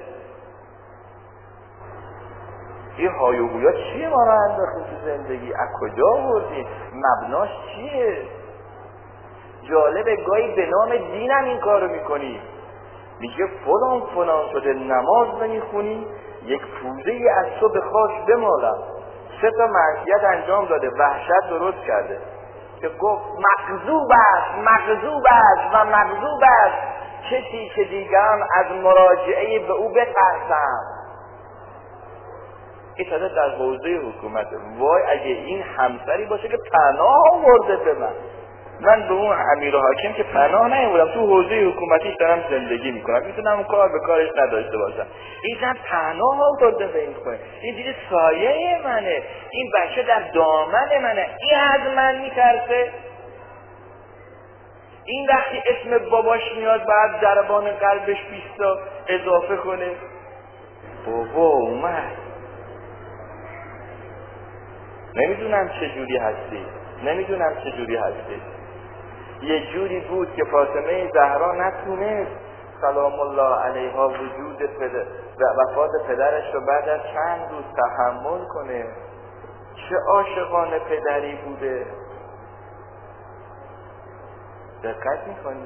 این های و هویا چیه ما رو انداختیم تو زندگی؟ از کجا آوردیم؟ مبناش چیه؟ جالبه گاهی به نام دینم این کارو میکنی. میگه فلان شده نماز نمیخونی، یک پوزه ای از تو به خاک بمالم. 3 تا معصیت انجام داده، وحشت درست کرده که گفت مغضوب است کسی که دیگران از مراجعه به او بترسم. این شده در حوزه حکومت. وای اگه این همسری باشه که پناه آورده به من به اون امیر و حاکم که پناه نیاوردم، تو حوزه حکومتی دارم زندگی میکنم، میتونم کار به کارش نداشته باشم. این زن پناه آورده به این خونه، این دیگه سایه منه، این بچه در دامن منه، این از من میترسه. این وقتی اسم باباش میاد بعد ضربان قلبش 20 تا اضافه کنه. بابا اومد. نمیدونم چه جوری هستی. یه جوری بود که فاطمه زهرا نتونست سلام الله علیها وفات پدرش رو بعد از چند روز تحمل کنه. چه عاشقانه پدری بوده. دقت میکنی؟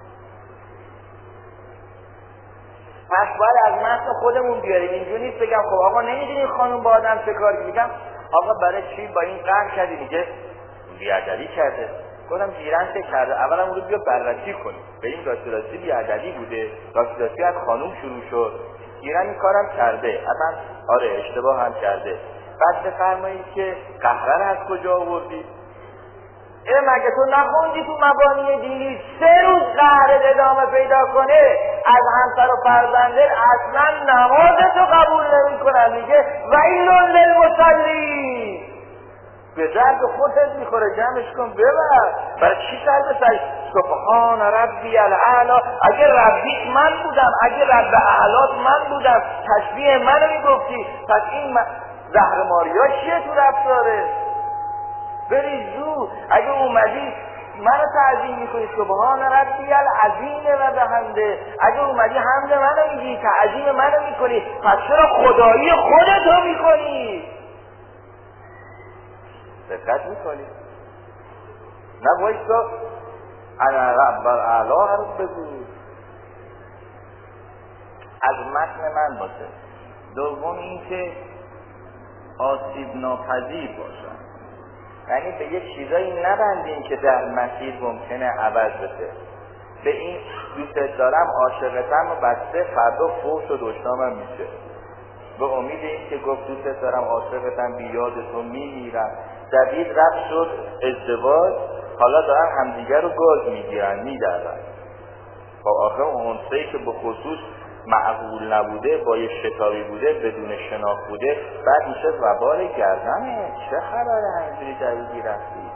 پس باید از متن خودمون بیاریم. اینجوری نیست بگم خب آقا نمیدونی خانم با آدم چه کاری، میگم آقا برای چی با این قهر کردی؟ میگه بیادبی کرده. گفتم گیرن چه کرده؟ اولا اون رو بیا بررسی کنیم، به این راستی بیادبی بوده، راستی از خانم شروع شد، گیرن این کارم کرده، اصلا آره اشتباه هم کرده. بعد بفرمایید که قهره از کجا آوردی؟ مگه تو نخوندی تو مبانی دینی 3 روز قهر ادامه پیدا کنه از همسر و فرزنده اصلا نمازتو قبول نمی کنن؟ میگه ویل للمصلین. به درد خودت میخوره، جمعش کن ببر. برای چی سر بسر سبحان ربی الاعلی؟ اگه ربیت من بودم، اگه رب اعلات من بودم، تشبیه منو میگفتی، پس این زهر ماریا چیه تو رفتاره؟ بری زود. اگه اومدی منو تعظیم میکنی سبحان ربی العظیم و بحمده، اگه اومدی حمد منو میگی، تعظیم منو میکنی، پس چرا خدایی خودتو میکنی؟ دقت میکنی؟ نه وایسا انا رب الاعلی رو بگو، از متن من باشه. دوم این که آسیب ناپذیر باشن، یعنی به یه چیزایی نبندیم که در مسیر ممکنه عوض بشه. به این دوست دارم عاشقتم و بسته فردا فوش و دشنامم میشه. به امید این که گفت دوست دارم عاشقتم بیاد تو میمیرم، دوید رفت شد ازدواج، حالا دارن همدیگر رو گاز میگیرن میدرن. با آخر اون انسایی که به خصوص معقول نبوده، با یه شتابی بوده، بدون شناخت بوده، بعد میشه وبال گردنه. چه خبره همینجوری دویدی رفتی؟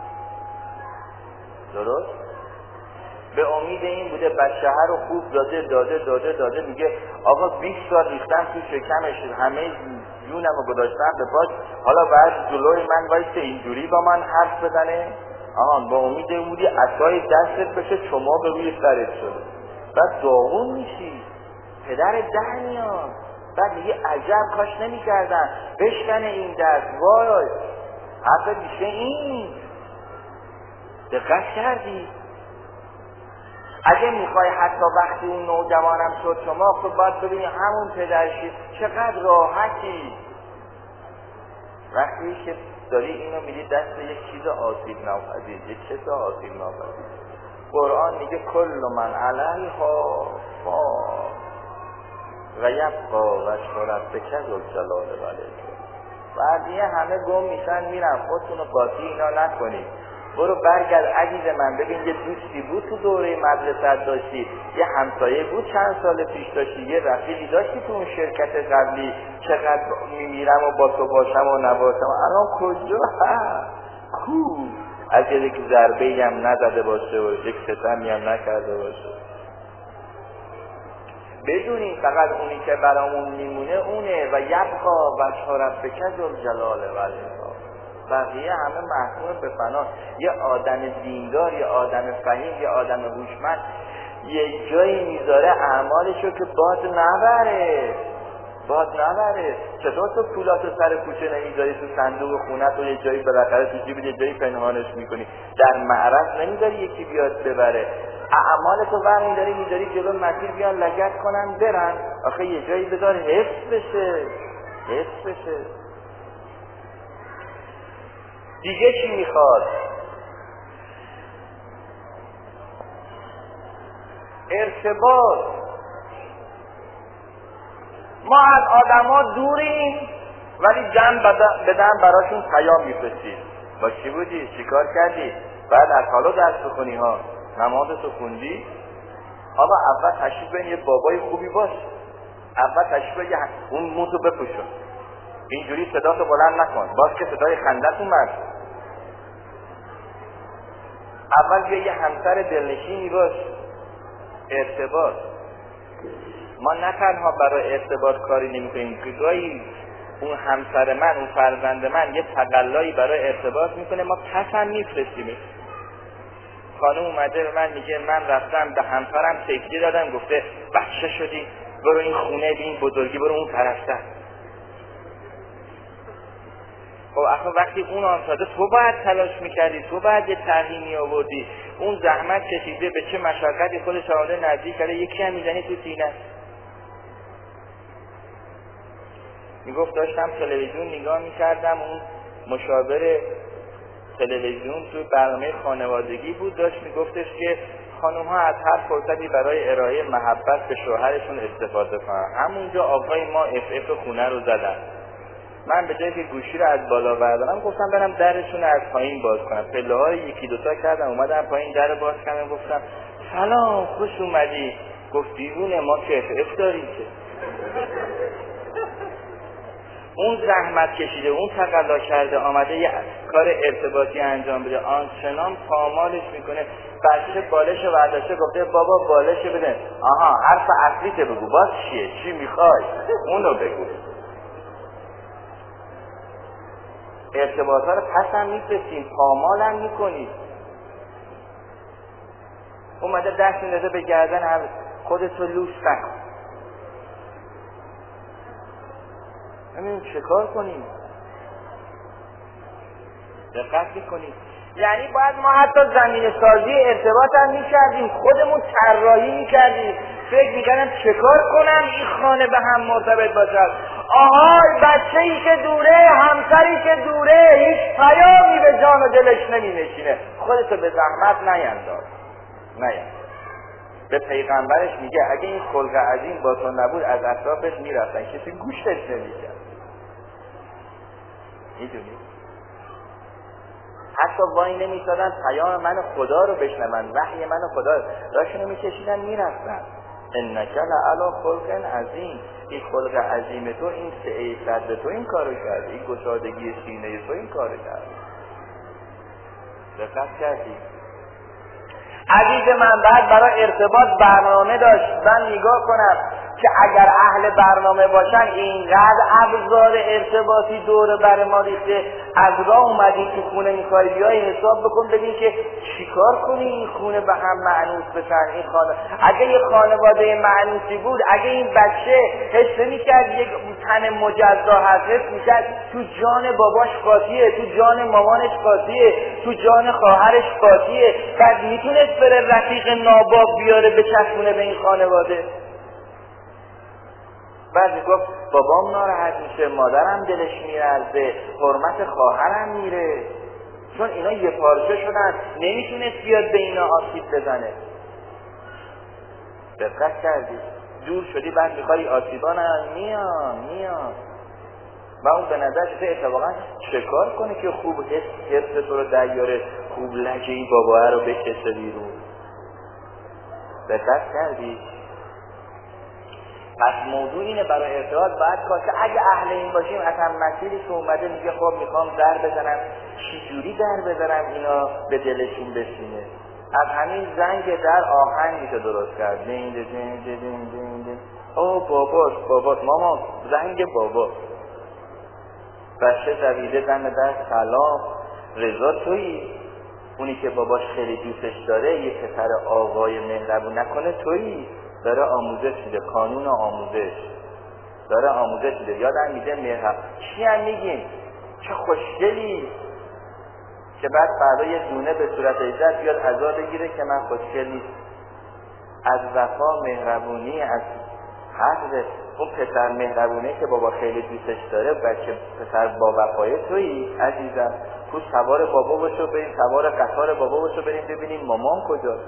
درست؟ به امید این بوده بچه ها رو خوب داده میگه آقا 20 سال ریختم تو شکمش، همه جونم رو گذاشتم به پاش، حالا بعد جلوی من وایسته اینجوری با من حرف بزنه؟ به امید این بودی عصای دستت بشه شما به روی سرت شده، بعد داغون میشی، پدر در میاد، بعد میگه عجب کاش نمی کردن بشکنه این دست. وای حرف میشه این. دقت کردی؟ اگه میخوای حتی وقتی اون نوجوانم شد شما خب باید ببینی همون پدرشی چقدر راحتی. وقتی که داری اینو میدی دست یک چیز آسیب ناپذیر، یک چیز آسیب ناپذیر. قرآن میگه کل من علیها فان و یبقی وجه ربک ذوالجلال والاکرام. بعدیه همه گم میشن میرن، خودتونو قاطی اینا نکنید. برو برگرد عزیز من، ببین یه دوستی بود تو دوره مدرسه داشتی، یه همسایه بود چند سال پیش داشتی، یه رفیقی داشتی تو اون شرکت قبلی، چقدر میمیرم و با تو باشم و نباشم، الان کجا هست؟ کو؟ از یک ضربه‌ای هم نزده باشه و یک ستمی هم نکرده باشه. بدونیم فقط اونی که برامون میمونه اونه و یبقی وجه ربک ذوالجلال والاکرام. بقیه همه محکوم به فنا. یه آدم دیندار، یه آدم فهیم، یه آدم هوشمند یه جایی میذاره اعمالشو که باد نبره. چطور تو پولاتو سر کوچه نمیذاری تو صندوق خونت و یه جایی بالاخره تو جیب یه جایی پنهانش میکنی؟ در معرض نمیذاری یکی بیاد ببره. اعمالتو برمیداری میذاری جلو مسیر بیان لگد کنن برن. آخه یه جایی بذار حفظ بشه. دیگه چی میخواد؟ ارتباط. ما از آدما دوریم ولی دم به دم براشون پیام میفرستیم. با چی بودی؟ چی کار کردی؟ بعد از حالا درس بخونی ها، نمازتو خوندی؟ حالا اول تشریف بین یه بابای خوبی باش، اول تشریف بین اون موتو بپوشون، اینجوری صداتو بلند نکن، باز که صدای خندت اومد. اول بیا یه همسر دلنشینی باش. ارتباط. ما نه تنها برای ارتباط کاری نمی‌کنیم، که گاهی اون همسر من، اون فرزند من یه تقلایی برای ارتباط میکنه، ما پس هم میفرستیمش. خانم اومده به من میگه من رفتم به همسرم تکیه دادم، گفته بچه شدی برو این خونه بی این بزرگی برو اون طرفتر. خب آخه وقتی اون آنساده تو باید تلاش میکردی، تو باید یه طرحی میآوردی، اون زحمت کشیده به چه مشقتی خودش آمده نزدیک کرده، یکی هم میزنی تو سینه. میگفت داشتم تلویزیون نگاه میکردم، اون مشاور تلویزیون تو برنامه خانوادگی بود، داشت میگفتش که خانم ها از هر فرصتی برای ارائه محبت به شوهرشون استفاده کنن. همونجا آقای ما اف خونه رو زدن. من به جایی که گوشی رو از بالا بردارم گفتم برم درشون از پایین باز کنم، پله های یکی دوتا کردم اومدم پایین در باز کردم، گفتم سلام خوش اومدی. گفت دیوونه ما که اف داریم که. اون زحمت کشیده، اون تقلا کرده، آمده یه کار ارتباطی انجام بده، آنچنان پامالش میکنه. بچه بالش رو برداشته گفته بابا بالش بده. آها حرف اصلی که بگو، باز چیه؟ چی میخوای؟ اونو بگو. ارتباط ها رو پس هم میفرستیم، پامال هم میکنیم. اومده دست میدازه به گردن هم خودتو لوس نکن. همین چه کار کنیم؟ دقت میکنیم. یعنی باید ما حتی زمین سازی ارتباط هم میکردیم، خودمون طراحی میکردیم، فکر میکردم چه کار کنم این خانه به هم مرتبط باشد. آهای بچه‌ای که دوره، همسری که دوره، هیچ پیامی به جان و دلش نمینشینه، خودتو به زحمت نینداز. به پیغمبرش میگه اگه این خلق عظیم با تو نبود از اطرافش میرفتن، کسی گوشتش نمیکرد. میدونی؟ حتی وای نمیستادن پیام من خدا رو بشنون، وحی من خدا راشونو میکشیدن میرفتن. انک لعلی خلق عظیم. این خلق عظیم تو، این سعی صدر تو این کارو کرده، این گشادگی سینه تو این کارو کرده. دقت کردی؟ عزیز من بعد برای ارتباط برنامه داشت. من نگاه کنم که اگر اهل برنامه باشن اینقدر ابزار ارتباطی دور بر ما ریخته، از راه اومدی تو خونه میخوای بیای حساب بکن ببین که چیکار کنی این خونه به هم معنوس بشن. این خانه اگه یه خانواده معنوسی بود، اگه این بچه حس میکرد یک تن مجزا هست، حس میکرد تو جان باباش قاطیه، تو جان مامانش قاطیه، تو جان خواهرش قاطیه، بعد میتونست بره رفیق ناباب بیاره بچسبونه به این خانواده. بعد گفت بابام ناراحت میشه، مادرم دلش میلرزه، حرمت خواهرم میره، چون اینا یه پارچه شدن، نمیتونست بیاد به اینا آسیب بزنه. دقت کردی؟ دور شدی بعد میخوای آسیبا نه میان و اون به نظر چه اتفاقا شکار کنه که خوب حس تو رو دریاره، خوب لجه این باباه رو بکشه بیرون. دقت کردی؟ پس موضوع اینه برای ارتباط باید کار که اگه اهل این باشیم، اصلا مسیری که اومده میگه خب میخوام در بزنم، چی جوری در بزنم اینا به دلشون بشینه. از همین زنگ در آهنگ میشه درست کرد. دین دین دین دین دین دین. او باباست ماما، زنگ بابا. بچه دویده دم در سلام، رضا تویی؟ اونی که باباش خیلی دوستش داره، یه پسر آقای مهربون نکنه تویی؟ داره آموزش میده، قانون آموزش داره آموزش میده، یادم میده مهرب چی هم میگیم چه خوشگلی، که بعد فردا یه دونه به صورت عزت بیاد عزا بگیره که من خوشگل نیست. از وفا مهربونی، از حق اون پسر مهربونه که بابا خیلی دوستش داره، بچه پسر با وفای تویی عزیزم، تو سوار بابا باشو بریم، سوار قطار بابا باشو بریم ببینیم مامان کجاست.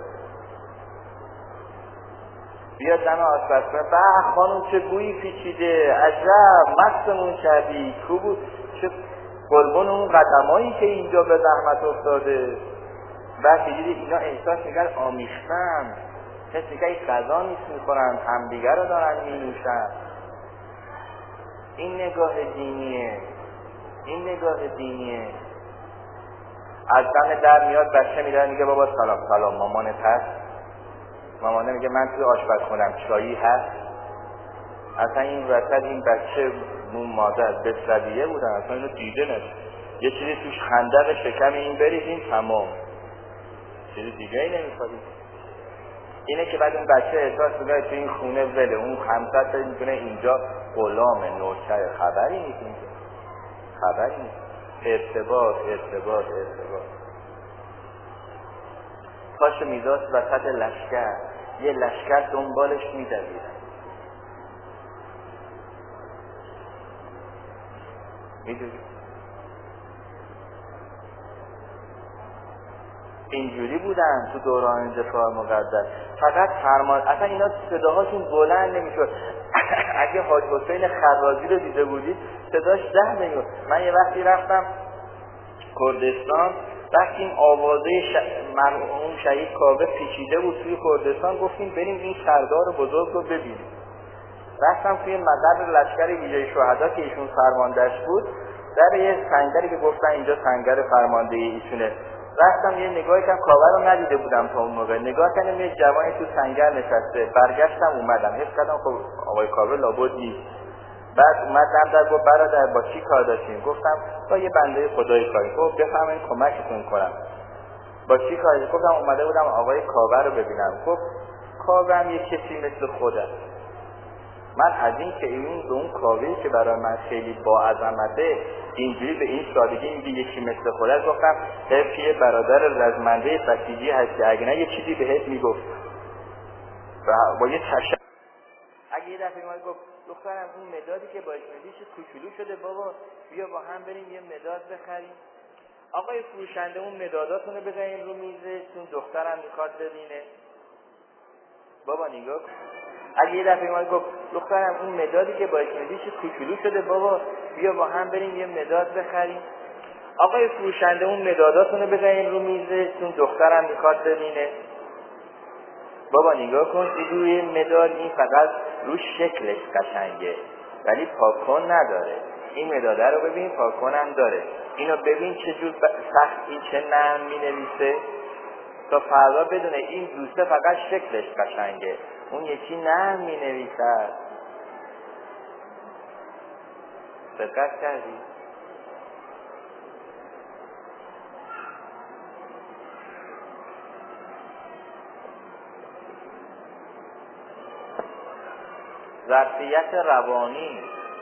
بیا دم آشپزخونه، به خانم چه بویی پیچیده، عجب مستمون کردی، کو بود، چه قربون اون قدمایی که اینجا به زحمت افتاده. بعد دیدی اینا احساس میگن آمیختن، حس میگن این غذا نیست میخورن، همدیگر رو دارن مینوشن. این نگاه دینیه. از دم در میاد بچه میاد میگه بابا سلام مامانت هست؟ مامانه میگه من توی آشپزخونه‌ام، چایی هست؟ اصلا این وسط این بچه اون مادر بسرویه بودن، اصلا اینو دیده نشد، یه چیزی توش خندق شکم این بریزیم تمام، چیزی دیگه ای نمیخوادیم. اینه که بعد اون بچه احساس میکنه تو این خونه وله، اون همسر فکر میکنه اینجا غلام نوکر، خبری نیست اینجا، خبری نیست. ارتباط پاش میذاشت وسط لشکر، یه لشکر دنبالش میدویدن. میدونی اینجوری بودن تو دوران دفاع مقدس، فقط فرمان، اصلا اینا صداهاشون بلند نمیشد. اگه حاج حسین خرازی رو دیده بودید صداش ده نمیشد. من یه وقتی رفتم کردستان، وقتی این آوازه مرحوم شهید کاوه پیچیده بود توی کردستان، گفتیم بریم این سردار بزرگ رو ببینیم. رفتم توی مقر لشکر ویژه شهدا که ایشون فرماندهش بود، در یه سنگری که گفتن اینجا سنگر فرماندهی ایشونه، رفتم یه نگاهی کردم، کاوه رو ندیده بودم تا اون موقع، نگاه کردم یه جوانی تو سنگر نشسته، برگشتم اومدم، حس کردم خب آقای کاوه لابد نیست. بعد اومدم در گفت برادر با چی کار داشتیم؟ گفتم با یه بنده خدای کاری. گفت بفهمین کمکتون کنم. با چی کار داشتیم؟ گفتم اومده بودم آقای کاوه رو ببینم. گفت کاوه هم یه کسی مثل خودم. من از این که این به اون کاوه‌ای که برای من خیلی با عظمته اینجوری به این سادگی میگه یکی مثل خودت، گفتم حیف که برادر رزمنده بسیجی هستی، اگه نه یه چیزی بهت میگفت با یه تشکر. اگه یه دفعه ما گفت دخترم اون مدادی که باش میدیش کوچولو شده بابا، بیا با هم بریم یه مداد بخریم. آقای فروشنده اون مداداتونو بذارین رو میزتون، دخترم میخواد ببینه. بابا نگاه کن. اگه یه دفعه ما گفت دخترم اون مدادی که باش میدیش کوچولو شده بابا، بیا با هم بریم یه مداد بخریم. آقای فروشنده اون مداداتونو بذارین رو میزتون، دخترم میخواد ببینه. بابا نگاه کن روی مداد این فقط روش شکلش قشنگه ولی پاکن نداره. این مداده رو ببین پاکن هم داره. اینو ببین چه جور سختی چه نرم می نویسه تا فردا بدونه این دوسته فقط شکلش قشنگه اون یکی نه می نویسد. دقت کردی؟ ظرفیت روانی.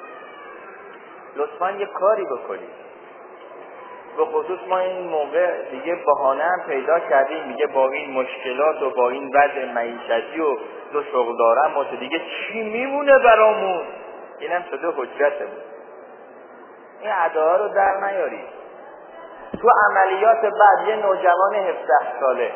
لطفاً یه کاری بکنید. به خصوص ما این موقع دیگه بهانه هم پیدا کردیم، میگه با این مشکلات و با این وضع معیشتی و دو شغل دارم ما دیگه چی میمونه برامون؟ اینم شده حجتمون. این ادعا رو در نیارید. تو عملیات بعد یه نوجوان 17 ساله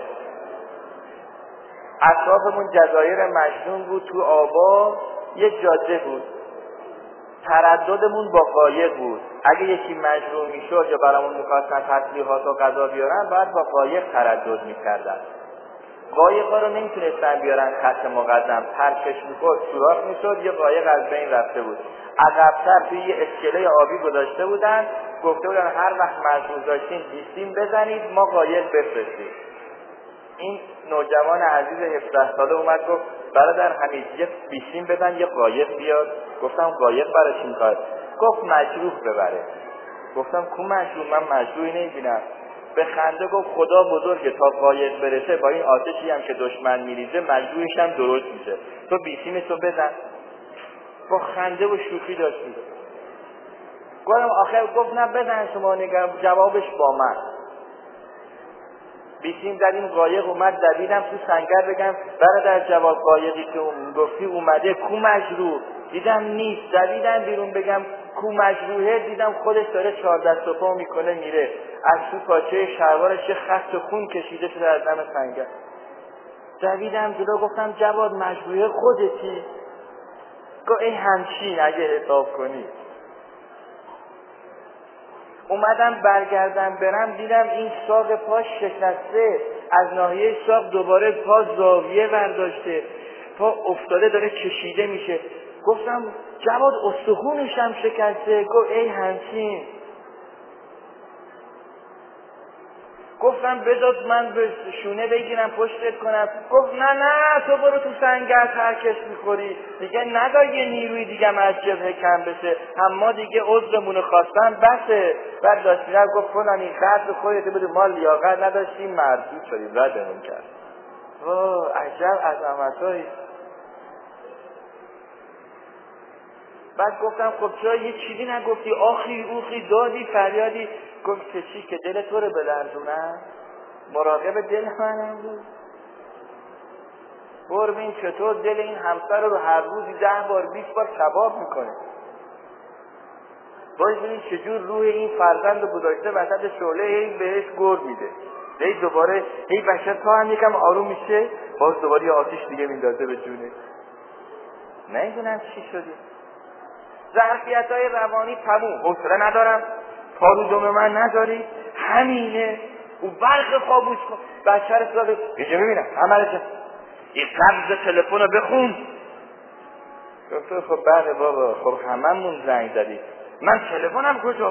اطرافمون جزایر مجنون بود، تو آبا یه جاده بود، ترددمون با قایق بود. اگه یکی مجروح میشد یا برامون میخواستن تسلیحات و غذا بیارن باید با قایق تردد میکردن. قایقا رو نمیتونستن بیارن خط مقدم، پرچش میخورد سوراخ میشد، یه قایق از بین رفته بود. عقب‌تر توی یه اسکله آبی گذاشته بودن، گفته بودن هر وقت مجروح داشتین بیستیم بزنید ما قایق بفرستیم. این نوجوان عزیز 17 ساله اومد گفت برادر حمید یه بیستیم بزن یه قایق بیاد. گفتم قایق برای چی میخواد؟ گفت مجروح ببره. گفتم کو مجروح؟ من مجروحی نمیبینم. به خنده گفت خدا بزرگه، تا قایق برسه با این آتشی هم که دشمن میریزه مجروحش هم درست میشه، تو بیستیمشو بزن. با خنده و شوخی داشت میده. گفتم آخر گفت نه بزن شما نگرم. جوابش با من بیسیم زدیم، قایق اومد، دویدم تو سنگر بگم برادر جواب قایقی که گفتی اومده کو مجروح؟ دیدم نیست. دویدم بیرون بگم کو مجروحه، دیدم خودش داره 4 دست و پا میکنه میره، از تو پاچه شلوارش خط خون کشیده شده از دم سنگر. دویدم جلو گفتم جواد مجروحه خودتی؟ گفت این همچین اگه حساب کنی. اومدم برگردم برم دیدم این ساق پاش شکسته، از ناحیه ساق دوباره پا زاویه برداشته، پا افتاده داره کشیده میشه. گفتم جواد استخونش هم شکسته. گفت ای همچین. گفتم بذار من به شونه بگیرم پشتت کنم. گفت نه تو برو تو سنگر ترکش میخوری دیگه، ندار یه نیروی دیگه از جبهه کم بشه، اما دیگه عذرمونو خواستن بسه. بعد داشت میرم گفت فلانی قدر خودت بده، ما لیاقت نداشتیم مردود شدیم ردمون کرد. عجب عظمتایی. بعد گفتم خب چرا یه چیزی نگفتی؟ آخی اوخی دادی فریادی. گفت که چی که دل تو رو بلرزونم؟ مراقب دل منم بود. ببین چطور دل این همسر رو هر روزی 10 بار 20 بار کباب میکنه. باید ببین چجور روح این فرزند رو گذاشته وسط شعله، این بهش گر میده. دوباره بشر تا هم یکم آروم میشه باز دوباره یه آتیش دیگه میندازه به جونه. نمیدونم چی شدی. ظرفیت‌های روانی تموم. حوصله ندارم، پارو دم من نداری، همینه. او برق خوابوش کن. بچه رو ساده اینجا ببینم عملت این رمز تلفن رو بخون. گفت خب بله بابا، خب هممون زنگ زدی، من تلفنم کجا؟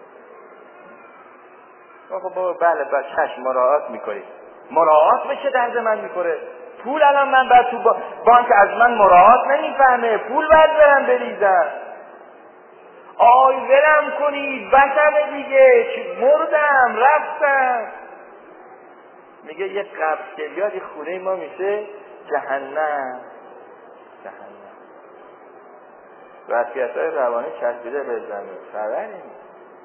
خب بابا بله چشم مراعات میکنی. مراعات به چه درد من میخوره؟ پول الان من بعد تو بانک از من مراعات نمیفهمه، پول باید برم بریزم. آی ولم کنید بسمه دیگه، مردم رفتم. میگه یه قبض که بیاد یه خونه ما میشه جهنم. وضعیت‌های روانی چسبیده به زمین. خبری نیست.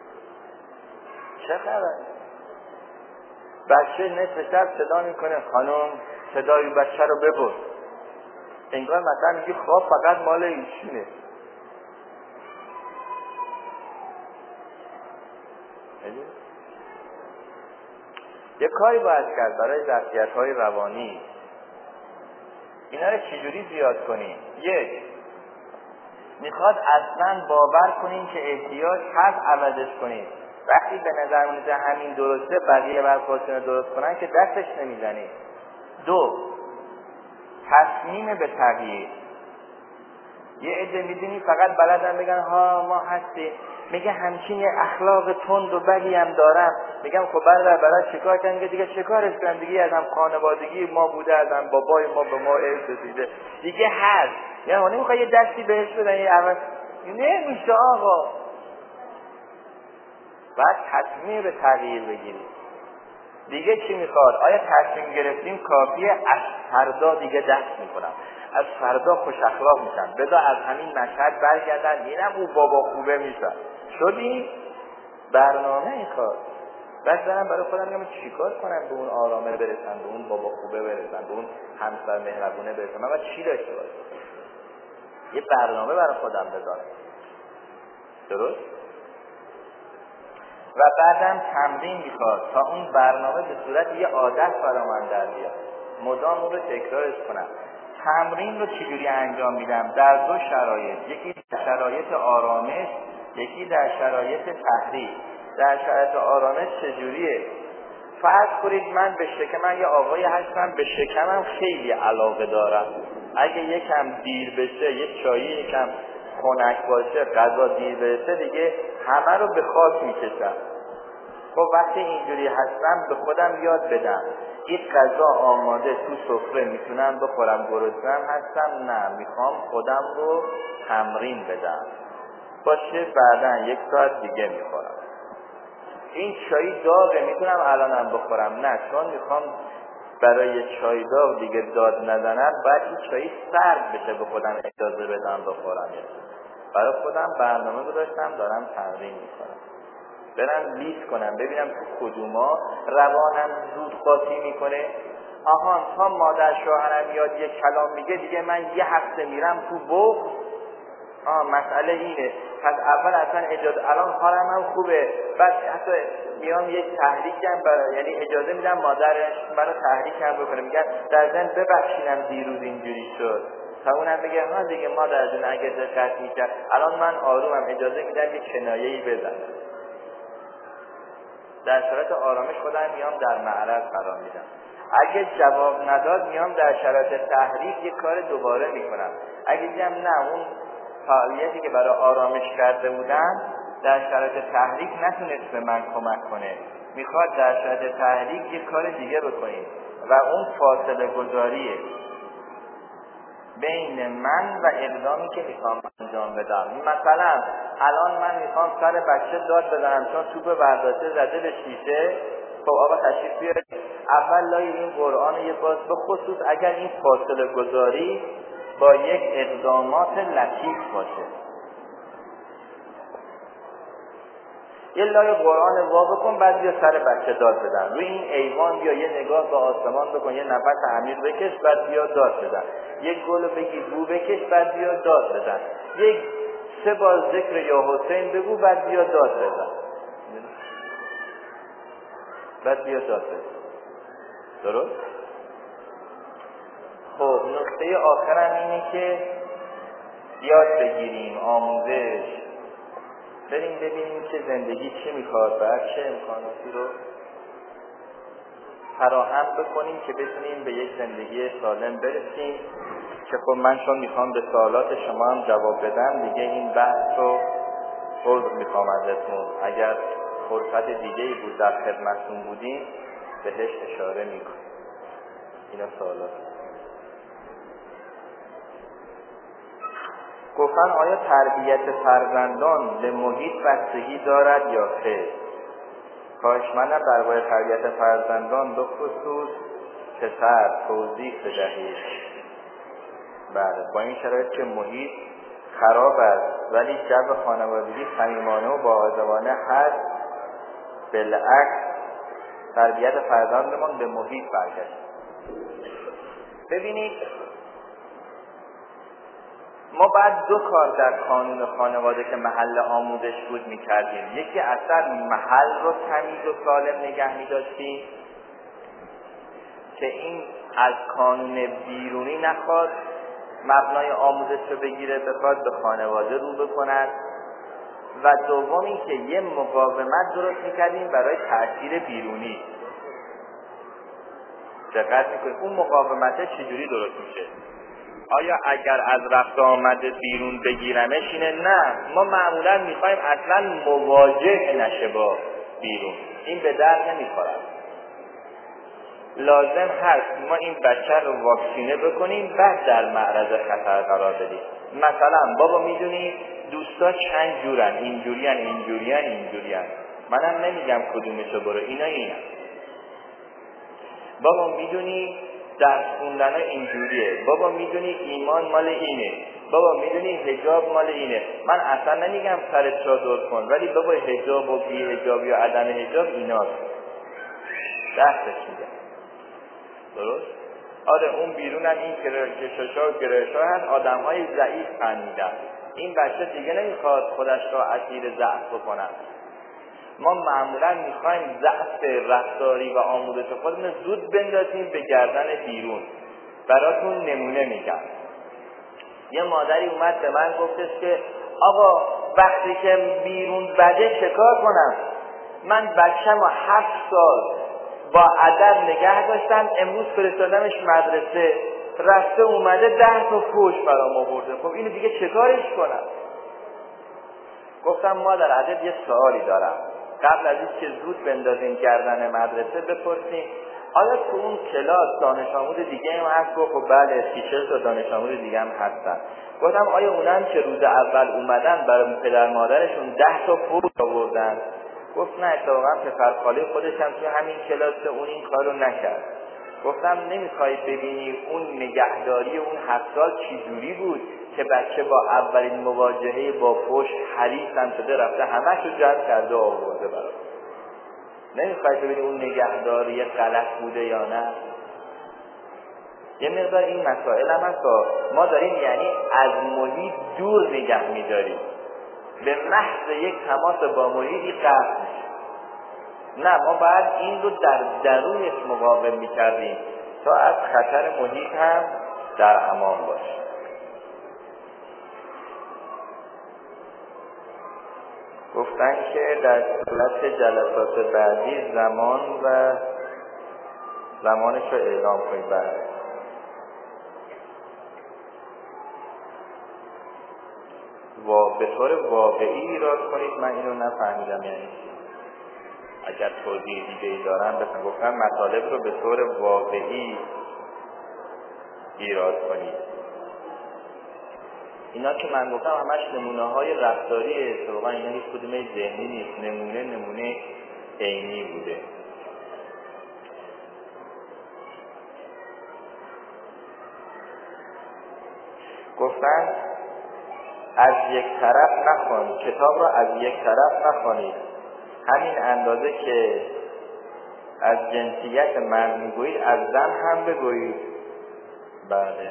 چه خبر؟ بچه نصف شب صدا میکنه خانم صدای بچه رو ببر. انگار مثلا میگه خواب فقط مال ایشونه. یه کاری باید کرد برای ظرفیت‌های روانی. اینا رو چجوری زیاد کنیم؟ یک، میخواد اصلا باور کنیم که احتیاج هست عوضش کنیم. وقتی به نظر میاد همین درسته بقیه بر خودشون درست کنن که دستش نمیزنیم. دو، تصمیم به تغییر. یه عده میدونی فقط بلدن بگن ها ما هستیم، میگه همچین یه اخلاق تند و بدی هم دارم. میگم خب برای چیکار کنم؟ میگه دیگه چیکارش کنم؟ دیگه از هم خانوادگی ما بوده، از هم بابای ما به ما ارث رسیده، دیگه هست. یعنی اون نمیخواد یه دستی بهش بدن یه عوض، نمیشه آقا. بعد تصمیم به تغییر بگیریم. دیگه چی میخواد؟ آیا تصمیم گرفتیم کافیه؟ از فردا دیگه دست میکنم، از فردا خوش اخلاق میشم، بذار از همین مشهد برگردن، اینم اون بابا خوبه میشن. شدی؟ برنامه این کار. بعد دارم برای خودم میگم چیکار کنم به اون آرامه برسم، به اون بابا خوبه برسم، به اون همسر مهربونه برسم. من باید چی داشته باشم؟ یه برنامه برای خودم بذارم. درست؟ و بعدم تمرین میخواد تا اون برنامه به صورت یه عادت برای من در بیاد، مدام اون رو تکرارش کنم. تمرین رو چجوری انجام میدم؟ در دو شرایط، یکی در شرایط آرامش، یکی در شرایط تحریک. در شرایط آرامش چجوریه؟ فرض کنید من یه آقایی هستم، به شکمم خیلی علاقه دارم. اگه یکم دیر بشه، یک چایی یکم خنک باشه، غذا دیر برسه، دیگه همه رو به خاک میکشم. خب وقتی اینجوری هستم به خودم یاد بدم این غذا آماده تو سفره، میتونم بخورم، گرسنه‌ام هستم، نه میخوام خودم رو تمرین بدم باشه، بعداً 1 ساعت دیگه میخورم. این چای داغه، میتونم الانم بخورم، نه چون میخوام برای چای داغ دیگه داد نزنم، باید این چای سرد بشه به خودم اجازه بدم بخورم. برای خودم برنامه گذاشتم، دارم تمرین میکنم. برم لیست کنم ببینم تو کدوما روانم زود قاطی میکنه. تا مادر شوهرم یاد یک کلام میگه دیگه من 1 هفته میرم تو بغض. مسئله اینه. پس اول اصلا اجازه، الان حالم هم خوبه، بعد حتی میام یک تحریکم یعنی اجازه میدم مادرش منو تحریکم بکنه، میگن در ضمن ببخشینم دیروز اینجوری شد، تا اونم بگه ها دیگه مادر جون اگه دقت میکرد. الان من آرومم، اجازه میدم یک کنایه‌ای بزنم. در شرایط آرامش خودم میام در معرض قرار میدم. اگه جواب نداد میام در شرایط تحریک یک کار دوباره میکنم. اگه دیدم نه اون فعالیتی که برای آرامش کرده بودم در شرایط تحریک نتونست به من کمک کنه، میخواد در شرایط تحریک یک کار دیگه بکنیم و اون فاصله گذاریه بین من و اقدامی که میخوام انجام بدم. مثلا الان من میخوام سر بچه داد بزنم چون توپ برداشته زده به شیشه. خب آقا تشریف بیارید، اول لای این قرآن یه باز، به خصوص اگر این فاصله گذاری با یک اقدامات لطیف باشه، یه لای قرآن وا بکن، بعد بیا سر بچه داد بدن. روی این ایوان بیا یه نگاه به آسمان بکن، یه نفس عمیق بکش، بعد بیا داد بزن. یک گلو بگی بو بکش، بعد بیا داد بزن. 3 بار ذکر یا حسین بگو، بعد بیا داد بزن. بعد بیا داد بزن. درست؟ خب نکته آخرم اینه که یاد بگیریم، آموزش بریم ببینیم که زندگی چی میخواد، بعد چه امکاناتی رو فراهم بکنیم که بتونیم به یک زندگی سالم برسیم. که خب من چون میخوام به سوالات شما هم جواب بدم، دیگه این بحث رو عذر میخوام ازتون، اگر فرصت دیگه‌ای بود در خدمتتون بودیم بهش اشاره میکنیم. اینا سوالات. گفتن آیا تربیت فرزندان به محیط بستگی دارد یا خیر؟ خواهشمندم درباره تربیت فرزندان به خصوص پسر توضیح بدهید. بله، با این شرایط که محیط خراب است ولی جو خانوادگی صمیمانه و باآدبانه هست، بالعکس تربیت فرزندمان به محیط برگشت. ببینید ما بعد 2 کار در قانون خانواده که محل آموزش بود میکردیم. یکی اصلا محل رو تمیز و سالم نگه میداشتیم که این از قانون بیرونی نخواد مبنای آموزش رو بگیره، بخواد به خانواده رو بکند. و دوم این که یه مقاومت درست میکردیم برای تأثیر بیرونی. دقت میکنید اون مقاومت چجوری درست میشه؟ آیا اگر از رفت آمد بیرون بگیرمش اینه؟ نه، ما معمولا میخوایم اصلا مواجه نشه با بیرون، این به درد نمیخورد. لازم هست ما این بچه رو واکسینه بکنیم، بعد در معرض خطر قرار بدیم. مثلا بابا میدونی دوستا چند جورن، اینجورین. منم نمیگم کدومشو برو، اینا. بابا میدونی درس خوندن اینجوریه، بابا میدونی ایمان مال اینه، بابا میدونی حجاب مال اینه. من اصلا نمیگم سرت چادر کن، ولی بابا حجاب و بی حجاب یا عدم حجاب ایناست، درسش میگم. درست؟ آره اون بیرون هم این کششا و گرشا هست، آدم های ضعیف فهمیدن. این بچه دیگه نمیخواد خودش را اسیر ضعف بکنن. ما معمولا میخوایم ضعف رفتاری و آموزش خودمون زود بندازیم به گردن بیرون. براتون نمونه میگم. یه مادری اومد به من گفتش که آقا وقتی که بیرون بده چه کار کنم؟ من بچه‌مو 7 سال با ادب نگه داشتم، امروز فرستادمش مدرسه، رفته اومده 10 تا فحش برام آورده، خب اینو دیگه چه کارش کنم؟ گفتم مادر عدد یه سوالی دارم، قبل از اینکه زود بندازیم گردن مدرسه بپرسیم آیا تو اون کلاس دانش آموز دیگه هم هست؟ گفت بله 30 تا دانش آموز دیگه هم هستن. گفتم آیا اونم که روز اول اومدن برای پدر مادرشون 10 تا فحش آوردن؟ گفت نه، اتفاقا پسر خاله خودش هم تو همین کلاس اون این کارو نکرد. گفتم نمیخوای ببینی اون نگهداری اون 7 سال چی جوری بود که بچه با اولین مواجهه با فحش حریص هم شده، رفته همه‌شو جمع کرده و آورده برات. نمیخوای ببینی اون نگهداری غلط بوده یا نه؟ یه مقدار این مسائل هم هست ما داریم یعنی از محیط دور نگه میداریم، به محض یک تماس با محیطی قطع میشه. نه، ما باید این رو در درونش مقاوم میکردیم تا از خطر محیط هم در امان باشیم. گفتن که در صورت جلسات بعدی زمانش رو اعلام کنید. به طور واقعی ایراد کنید. من اینو نفهمیدم یعنی اگر توضیح دیگه ای دارم بسن. گفتم مطالب رو به طور واقعی ایراد کنید. اینا که من گفتم همش نمونه های رفتاریه، طبعا اینا هیچ کدومه ذهنی نیست، نمونه عینی بوده. گفتن از یک طرف نخوانید، کتاب را از یک طرف نخوانید، همین اندازه که از جنسیت مرد میگویید از زن هم بگویید. بله،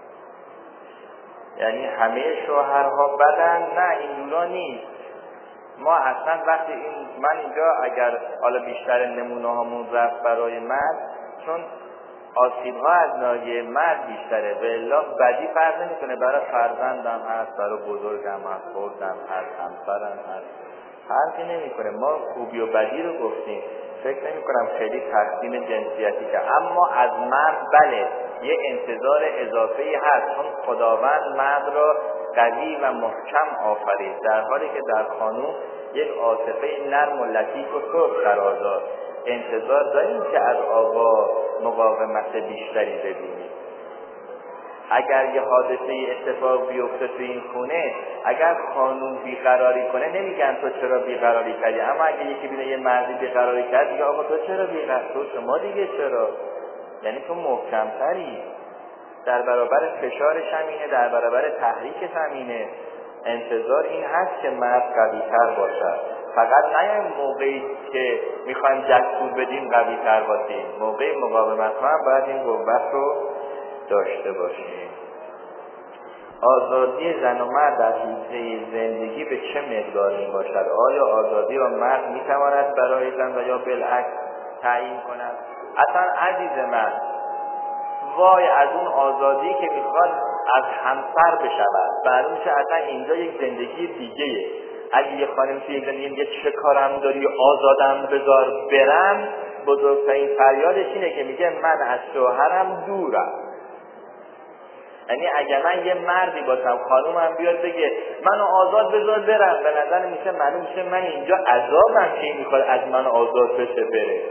یعنی همه شوهرها بدن؟ نه، این جورا نیست. ما اصلا وقتی من اینجا اگر حالا بیشتر نمونه هامون رفت برای مرد، چون آسیب ها از ناحیه مرد بیشتره، و الا بدی فرق نمیکنه، برای فرزندم هست، برای بزرگم هست، خودم هست، همسرم هست، فرقی نمیکنه. ما خوبی و بدی رو گفتیم، فکر نمی کنم خیلی تقسیم جنسیتی که، اما از مرد بله یه انتظار اضافه‌ای هست، چون خداوند مرد را قوی و محکم آفرید، در حالی که در قانون یک عاطفه نرم و لطیف و سرخ قرار داد. انتظار داریم که از آقا مقاومت بیشتری ببینیم. اگر یه حادثه اتفاق بیفته تو این خونه، اگر قانون بیقراری کنه نمیگن تو چرا بیقراری کردی، اما اگه یکی بینه یه مردی بیقراری کرد دیگه آقا تو چرا بیقرار، تو شما دیگه چرا، یعنی تو محکمتری، در برابر فشارش هم اینه، در برابر تحریکش هم اینه. انتظار این هست که مرد قوی‌تر باشد، فقط نه موقعی که میخوایم دستور بدیم قوی‌تر باشیم، موقع مقاومت هم باید این قوت رو داشته باشیم. آزادی زن و مرد در حیطه زندگی به چه مقدار می باشد؟ آیا آزادی را مرد میتواند برای زن و یا بالعکس تعیین کند؟ اصلا عزیز من، وای از اون آزادی که میخواد از همسر بشود، معلوم میشه اصلا اینجا یک زندگی دیگه‌ایه. اگه یه خانم توی یک زندگی میگه چه کارم داری آزادم بذار برم، بزرگترین فریادش اینه که میگه من از شوهرم دورم. یعنی اگر من یه مردی باشم خانومم بیاد بگه منو آزاد بذار برم، به نظر میشه معلوم میشه من اینجا عذابم که میخواد از من آزاد بشه بره.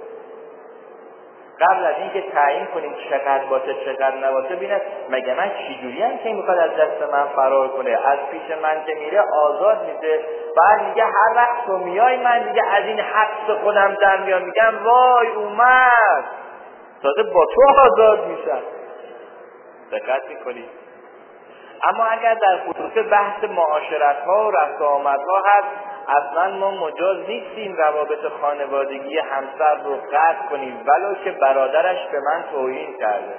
قبل از اینکه تعیین کنیم چقدر باشه چقدر نباشه ببینید مگه من چجوری هم که میخواد از دست من فرار کنه، از پیش من که میره آزاد میشه، بعد میگه هر وقت تو میای من دیگه از این حبس خودم در میام، میگم وای اومد تازه با تو آزاد میشم. دقت میکنید؟ اما اگر در خصوص بحث معاشرت ها و رفت و آمد ها هست، اصلا ما مجاز نیستیم روابط خانوادگی همسر رو قطع کنیم ولو که برادرش به من توهین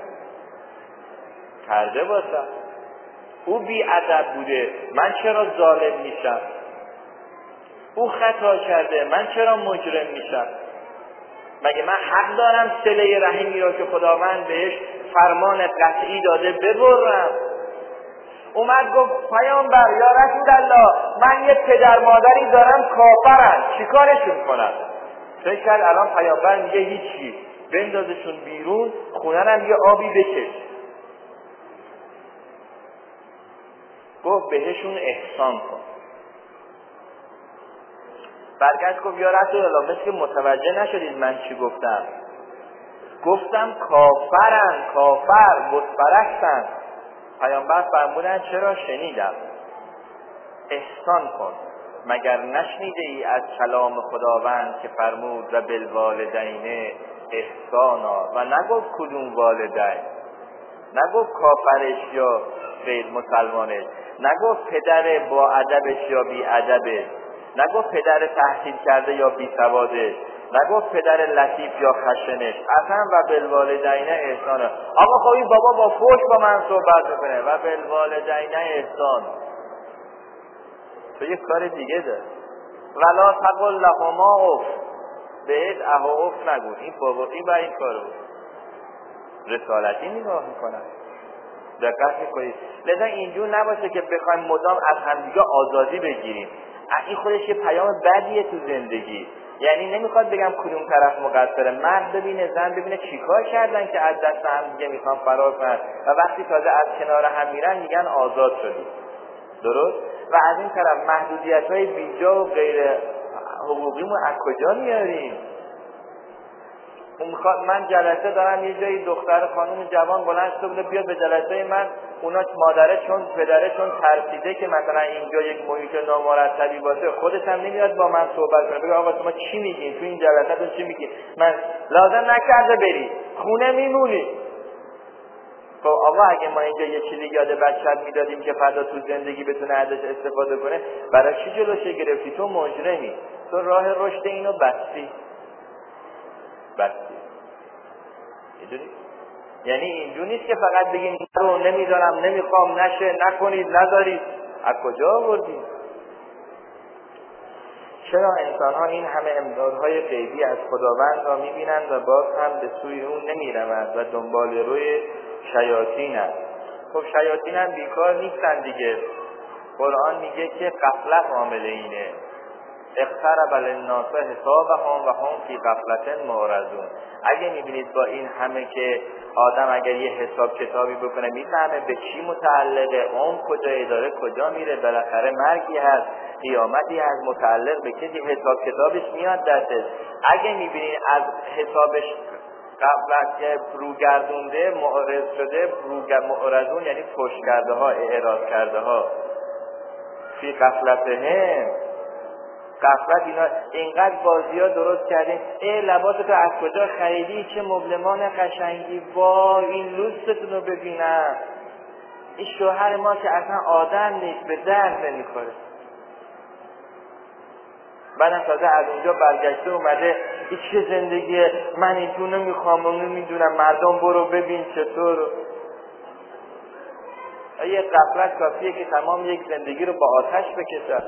کرده باشم، او بی‌ادب بوده من چرا ظالم میشم، او خطا کرده من چرا مجرم میشم؟ مگه من حق دارم صله رحمی را که خداوند بهش فرمان قطعی داده ببرم؟ اومد گفت پیامبر یا رسول الله من یه پدر مادری دارم کافرن چیکارشون کنم؟ فکر کرد الان پیامبر میگه هیچی، بندازشون بیرون، خونه‌ام یه آبی بکش. گفت بهشون احسان کن. برگشت گفت یا رسول الله مثل که متوجه نشدید من چی گفتم؟ گفتم کافرن، کافر بت پرستن. پیامبر فرمودن چرا؟ شنیدم. احسان کن. مگر نشنیده ای از کلام خداوند که فرمود و بالوالدین احسانا، و نگفت کدوم والدین، نگفت کافرش یا غیر مسلمانش، نگفت پدر با ادبش یا بی ادبش، نگفت پدر تحصیل کرده یا بی سوادش، نگفت پدر لطیف یا خشنش، اصلا و بالوالدین احسانا. آقا خب این بابا با فوش با من صحبت میکنه و بالوالدین احسان، تو یک کار دیگه داره. ولا تقل لهما اف، بهت اها اف نگو، این بابا این با این کارو رسالتی نگاه میکنن. دقت میکنید؟ لذا اینجور نباشه که بخوایم مدام از همدیگه آزادی بگیریم، این خودش یه پیام بدیه تو زندگی. یعنی نمیخواد بگم کدوم طرف مقصره، مرد ببینه زن ببینه چیکار کردن که از دست هم دیگه میخوان فرار کنن و وقتی تازه از کنار هم میرن میگن آزاد شدی. درست؟ و از این طرف محدودیت‌های بیجا و غیر حقوقیمون از کجا میاریم؟ من جلسه دارم یه جایی دختر خانم جوان بلند شده بوده بیاد به جلسه من، اونا مادره چون پدره چون ترسیده که مثلا اینجا یک محیط نامرتبی باشه خودش هم نمیاد با من صحبت کنه، بگه آقا شما چی میگین تو این جلسه تو چی میگین؟ من لازم نکرده بری خونه میمونی. خب آقا اگه ما اینجا یه چیزی یاد بچت میدادیم که فردا تو زندگی بتونه ازش استفاده کنه، برای چی جلوش گرفتی؟ تو مجرمی، تو راه رشد اینو بستی. یعنی اینجور نیست که فقط بگیم رو نمیدارم نمیخوام نشه نکنید ندارید. از کجا آوردید؟ چرا انسان ها این همه امدادهای غیبی از خداوند را میبینند و باز هم به سوی اون نمیروند و دنبال روی شیاطین است؟ خب شیاطین هم بیکار نیستن دیگه. قرآن میگه که غفلت عامل اینه، اقترب للناس حسابهم و هم فی غفلة معرضون. اگه میبینید با این همه که آدم اگر یه حساب کتابی بکنه میفهمه به چی متعلقه، اون کجا داره کجا میره، بالاخره مرگی هست، قیامتی هست، متعلق به کسی حساب کتابش میاد دستش. اگه میبینید از حسابش غفلت روگردونده معرض شده، معرضون یعنی پشت کرده ها، اعراض کرده ها، فی غفلتهم، غفلت اینا اینقدر بازی‌ها درست کردیم. لباستو از کجا خریدی؟ چه مبلمان قشنگی، وای این لوستتون رو ببینم. این شوهر ما که اصلا آدم نیست، به درد نمیخوره. بعدم تازه از اونجا برگشته اومده این چه زندگیه، من اینجور نمیخوام و نمیدونم، مردم برو ببین چطور. یه غفلت کافیه که تمام یک زندگی رو با آتش بکشه.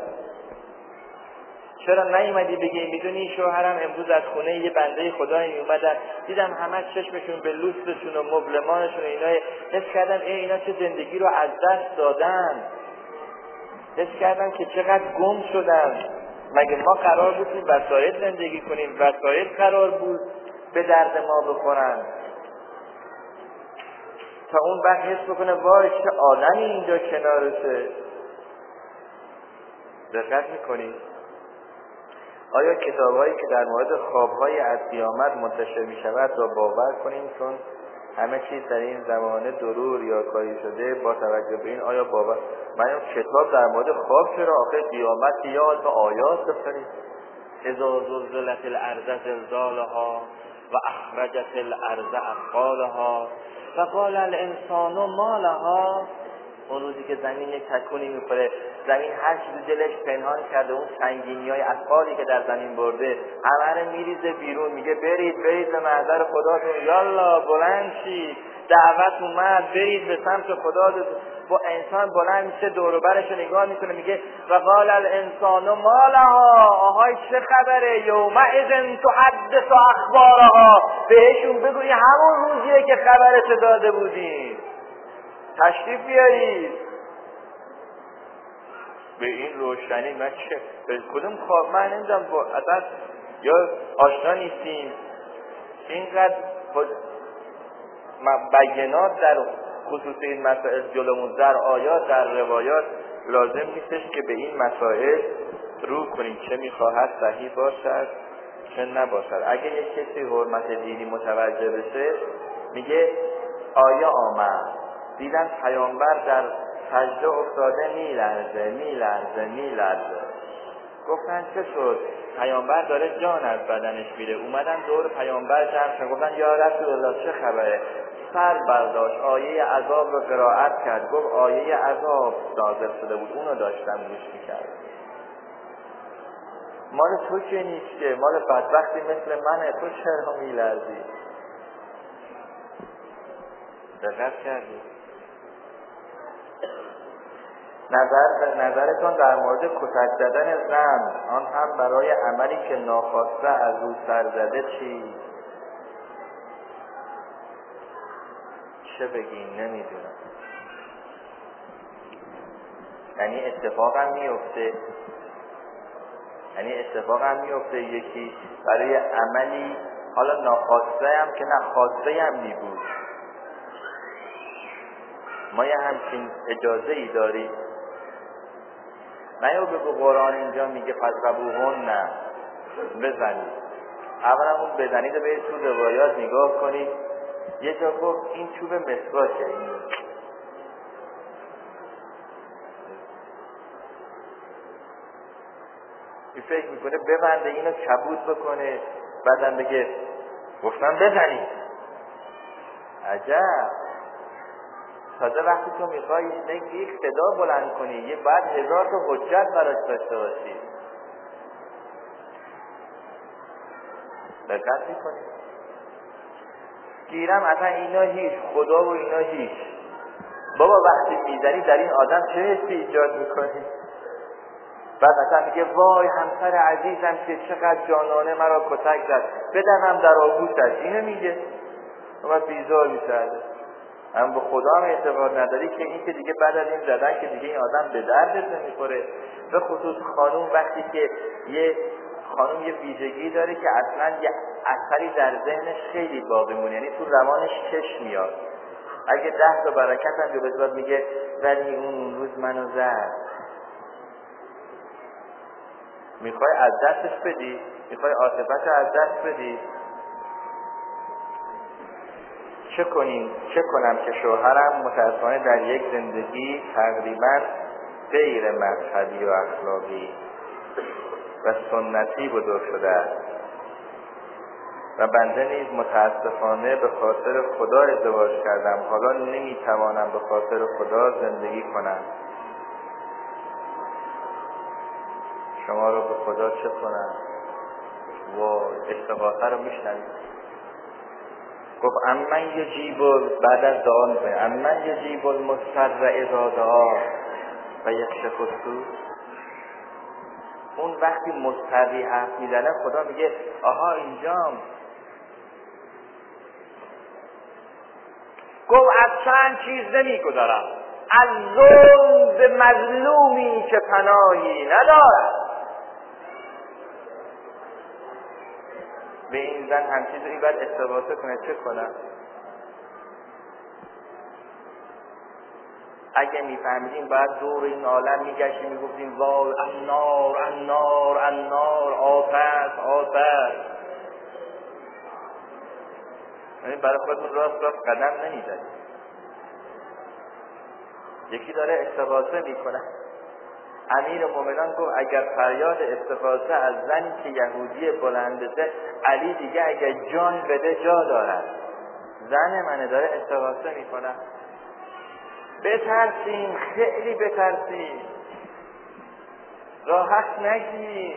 چرا نیومدی بگی میدونی شوهرم امروز از خونه یه بنده خدایی اومدن، دیدم همه چشمشون به لوستشون و مبلمانشون و اینا، حس کردم اینا چه زندگی رو از دست دادن، حس کردم که چقدر گم شدن. مگه ما قرار بود وسایل زندگی کنیم؟ وسایل قرار بود به درد ما بخورن. تا اون بعد حس بکنه وای چه آدمی اینجا کنارشه. دقت میکنید؟ آیا کتاب‌هایی که در مورد خواب‌های از قیامت منتشر می‌شود را باور کنیم چون همه چیز در این زمانه درور یا کاری شده؟ با توجه به این آیا باور من کتاب در مورد خواب چرا آخر قیامت یاد به آیات بخونید؟ اذا زلزلت الارض زلزالها و اخرجت الارض اثقالها فقال الانسان ما لها. اون روزی که زمین یک تکونی میخوره، زمین هر چیزی دلش پنهان کرده، اون سنگینی‌های اثقالی که در زمین برده همه رو میریزه بیرون، میگه برید به محضر خداتون، یالا بلند شید، دعوت اومد، برید به سمت خداتون. با انسان بلند میشه، دور و برش رو نگاه میکنه، میگه و قال الانسان ما لها، آهای چه خبره، یومئذ تحدث اخبارها، بهشون بگوی همون روزیه که خبرش داده بودیم، تشریف بیارید. به این روشنی من چه به کدوم خواب من نمیدونم اصلا یا آشنا نیستیم. اینقدر بیانات در خصوص این مسائل جلومون در آیات در روایات، لازم نیستش که به این مسائل رو کنیم چه میخواهد صحیح باشد چه نباشد. اگه یک کسی حرمت دینی متوجه بشه میگه آیا آمد دیدن پیامبر در سجده افتاده میلرزه. گفتن چه شد؟ پیامبر داره جان از بدنش میره. اومدن دور پیامبر جمع شدن، گفتن یا رسول الله چه خبره؟ سر برداشت، آیه عذاب رو قرائت کرد، گفت آیه عذاب نازل شده بود، اونو داشتم گوش میکرد. مال تو که نیست که، مال بدبختی مثل منه، تو چرا میلرزی؟ دقت کردی؟ نظرتون در مورد کتک زدن زن، آن هم برای عملی که ناخواسته از او سر زده چی؟ چه بگیم نمیدونم. یعنی اتفاقم میفته یکی برای عملی، حالا ناخواسته هم که نه خواسته هم میبود. ما یه همچین اجازه ای داریم؟ نه یا بگو قرآن اینجا میگه فضربوهن، نه بزنید. اولا اون بزنید و به تو روایات نگاه کنید، یه جا گفت این چوب مسواکه، این فکر میکنه ببنده اینو کبود بکنه، بعدم بگه گفتم بزنید. عجب. تازه وقتی تو میخوای یک صدا بلند کنی، یه بعد 1000 تا حجت براش داشته باشی. دقت میکنی؟ گیرم اصلا اینا هیچ، خدا و اینا هیچ. بابا وقتی میزنی در این آدم چه حسی ایجاد میکنی؟ بعد مثلا میگه وای همسر عزیزم که چقدر جانانه مرا کتک زد، بدنم در آغوشش، اینو میگه. و بیزار میشه. هم به خدا هم اعتقاد نداری که این که دیگه بعد از این زدن که دیگه این آدم به دردت نمیخوره. به خصوص خانوم، وقتی که یه خانوم یه ویژگی داره که اصلا یه اثری در ذهنش خیلی باقی مونه، یعنی تو روانش کش میاد. اگه 10 تا برکت هم جلوش میگه ولی اون روز منو زد. میخوای از دستش بدی؟ میخوای عاطفت از دست بدی؟ چه کنم که شوهرم متأسفانه در یک زندگی تقریبا غیر مذهبی و اخلاقی و سنتی بزرگ شده است و بنده نیز متأسفانه به خاطر خدا ازدواج کردم، حالا نمیتوانم به خاطر خدا زندگی کنم. شما رو به خدا چه کنم؟ استغاثه رو میشنوید. گفت امن یجیب، بعد از دعا میکنه امن یجیب المضطر اذا دعا و یکشف السوء. اون وقتی مضطری حرف میزنه خدا میگه آها اینجام. گفت از چند چیز نمیگذارم، از ظلم به مظلومی که پناهی ندارد. به این زن همچیزی باید استغاثه کنه، چه کنم؟ اگه میفهمیدیم باید دور این عالم میگشتیم میگفتیم وای النار النار النار، آتش آتش. یعنی برای خودمون راست قدم نمیزنیم. یکی داره استغاثه میکنه. امیر مومنان گفت اگر فریاد استغاثه از زنی که یهودی بلندته، علی دیگه اگر جان بده جا دارد. زن منه داره استغاثه میکنه. بترسیم، خیلی بترسیم، راحت نگیریم.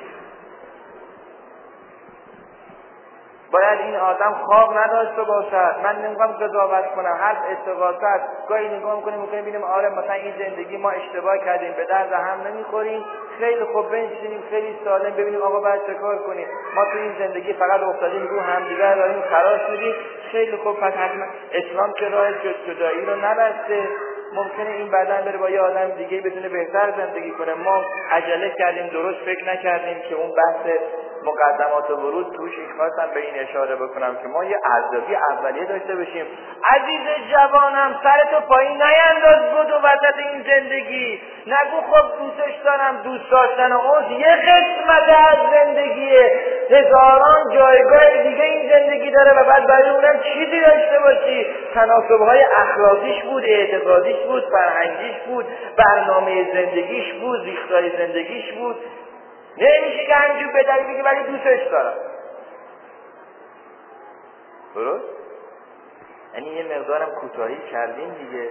باید این آدم خواب نداشته باشد. من نمیخوام قضاوت کنم، هر استغاثه گاهی نگاه میکنیم ببینیم آره مثلا این زندگی ما اشتباه کردیم، به درد هم نمیخوریم، خیلی خوب بنشینیم خیلی سالم ببینیم آقا باید چه کار کنیم. ما تو این زندگی فقط افتادیم رو همدیگر داریم خلاص میدیم، خیلی خوب. پس حتما اسلام که راه جدایی رو نبسته. ممکنه این بعداً بره با یه آدم دیگه بتونه بهتر زندگی کنه. ما عجله کردیم، درست فکر نکردیم که اون بحث مقدمات ورود توش. خواستم به این اشاره بکنم که ما یه ارزیابی اولیه داشته باشیم. عزیز جوانم سرتو پایین نینداز بود و وسط این زندگی. نگو خب دوستش دارم، دوست داشتن اون یه قسمت از زندگیه، هزاران جایگاه دیگه این زندگی داره و بعد برای اونم چیزی داشته باشی. تناسب‌های اخلاقیش بود، اعتقادیش بود، فرهنگیش بود، برنامه زندگیش بود، ریختار زندگیش بود. نمیشه که همینجور بداری بگی ولی دوستش دارم. درست؟ یعنی یه مقدارم کوتاهی کردیم دیگه.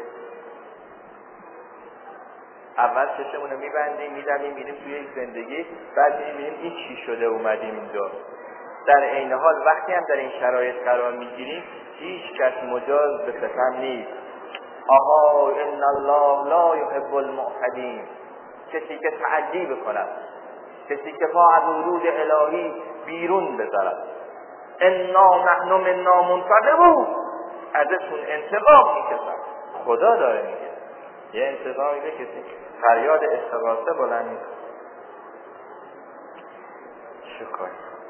اول چشمون رو میبندیم میدمیم میریم توی یک زندگی، بعد میبینیم این چی شده اومدیم اینجا. در عین حال وقتی هم در این شرایط قرار میگیریم هیچ کس مجاز به ستم نیست. آها ان الله لا یحب المعتدین. کسی که تعدی بکند، کسی که ما از حدود الهی بیرون بذارد. انا نحن منا منتقمون، ازشون انتقام میکشن. خدا داره میگه یه انتقامی به کسی فریاد استغاثه بلند میکنه. شکر.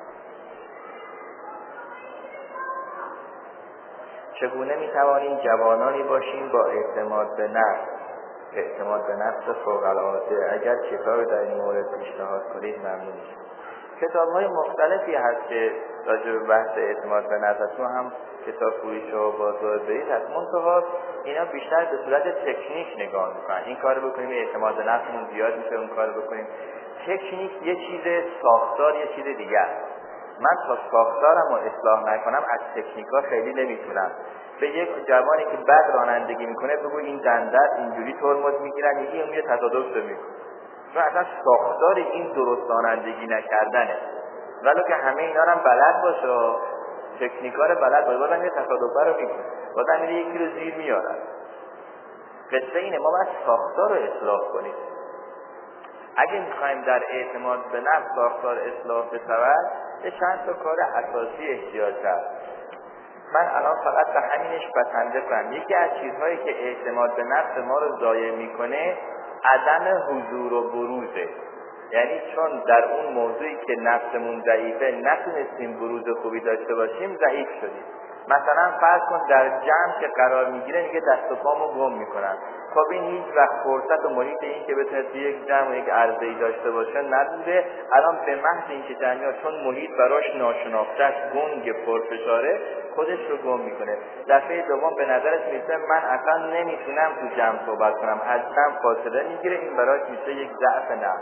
چگونه میتوانیم جوانانی باشیم با اعتماد به نفس؟ اعتماد به نفس فوق العاده. اگر کتاب در این مورد پیشنهاد کنید ممنون میشم. کتاب‌های مختلفی هست که راجع به بحث اعتماد به نفس، هم کتاب فروش و بازار برید هست. منتها اینا بیشتر به صورت تکنیک نگاه میکنن. این کار بکنیم اعتماد به نفسمون زیاد میشه، اون کار بکنیم. تکنیک یه چیز، ساختار یه چیز دیگه است. من تا ساختارم رو اصلاح نکنم از تکنیکا خیلی نمیتونم. به یک جوانی که بد رانندگی میکنه بگو این دندت اینجوری ترمز میگیرن، یکی اون یه تصادف میکنه. چون اصلا ساختار این درست رانندگی نکردنه. ولو که همه اینا هم بلد باشه، تکنیکا رو بلد باشه، بازم یه تصادف رو میکنه، بازم میره یکی رو زیر میارن. قصه اینه ما باید ساختار رو اصلاح کنیم. اگه میخوایم در اعتماد به نفس ساختار اصلاح بشود، یه چند تا کار اساسی احتیاج هست. من الان فقط به همینش بسنده کنم. یکی از چیزهایی که اعتماد به نفس ما رو ضایع میکنه عدم حضور و بروزه. یعنی چون در اون موضوعی که نفسمون ضعیفه نتونستیم بروز خوبی داشته باشیم ضعیف شدیم. مثلا فرض کن در جمع که قرار میگیره میگه دست و پامو گم میکنم. خب این هیچ وقت فرصت و محیط این که بتونه توی یک جمع یک عرضه‌ای داشته باشه نبوده. الان به محض اینکه جمعیت چون محیط براش ناشناخته است، گنگ پرفشاره، خودش رو گم میکنه. دفعه دوم به نظرش میرسه من اصلا نمیتونم تو جمع صحبت کنم، از جمع فاصله میگیره. این براش میشه یک ضعف نفس.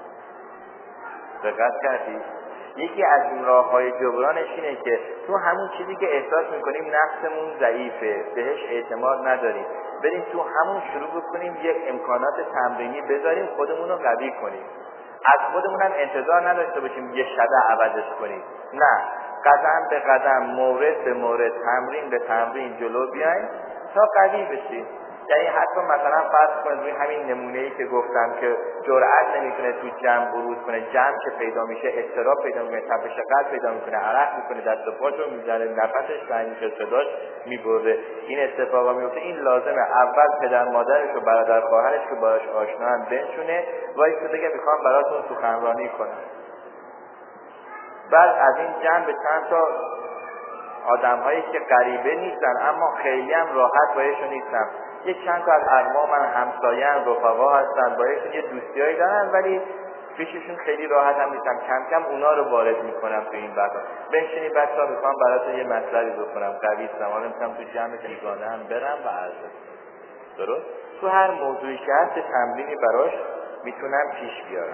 دقت کردی؟ یکی از این راه‌های جبرانش اینه که تو همون چیزی که احساس میکنیم نفسمون ضعیفه، بهش اعتماد نداریم، بریم تو همون شروع بکنیم یک امکانات تمرینی بذاریم، خودمون رو قوی کنیم. از خودمون هم انتظار نداشته باشیم یه شبه عوضش کنیم. نه، قدم به قدم، مورد به مورد، تمرین به تمرین جلو بیایم تا قوی بشیم. یعنی حتی مثلا فرض کنید روی همین نمونه‌ای که گفتم که جرأت نمیکنه تو جمع بروز کنه، جمع که پیدا میشه اضطراب پیدا میکنه، تپش قلب پیدا میکنه، عرق میکنه، دست و پاشو میزنه، نفسش تنگ میشه، صداش میبره. این اتفاقا میفته. این لازمه اول پدر مادرش و برادر خواهرش که باهاش آشنا هم بنشونه، وایسه بگه میخوام براتون سخنرانی کنم. بعد از این جمع به چند تا آدم‌هایی که غریبه نیستن اما خیلی هم راحت بایشون نیستن یک چند تا از ارمامن، همسایه‌ان، رفقا هستن، با یه دوستیایی دارن ولی پیششون خیلی راحت هم نیستم. کم کم اونا رو وارد میکنم تو این بحث. بنشینید بچه‌ها، میخوام براتون یه مطلبی بکنم، قوی استم، حالا میخوام تو جمع بیگانه هم برم و عرض. درست؟ تو هر موضوعی که هست تمرینی براش میتونم پیش بیارم.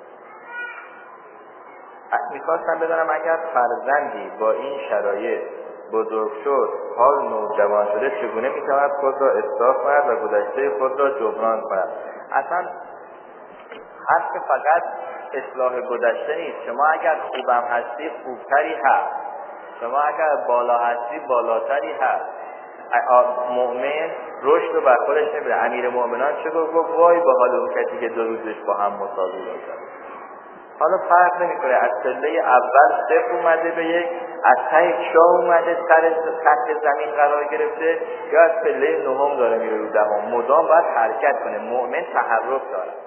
میخواستم بدانم اگر فرزندی با این شرایط بزرگ شد، حال نوجوان شده، چگونه میتواند خود را اصلاح کند و گذشته خود را جبران کند؟ اصلا حرف فقط اصلاح گذشته نیست. شما اگر خوبم هستی خوبتری هست، شما اگر بالا هستی بالاتری هست. مؤمن رشد رو بر خودش نمیره. امیر مؤمنان چه گفت؟ وای به حال اون کسی که 2 روزش با هم مساوی باشه. حالا فرق نمیکنه از پله اول 0 اومده به 1، از ته چاه اومده سر سطح زمین قرار گرفته، یا از پله 9 داره میره رو 10. مدام باید حرکت کنه. مؤمن تحرک داره.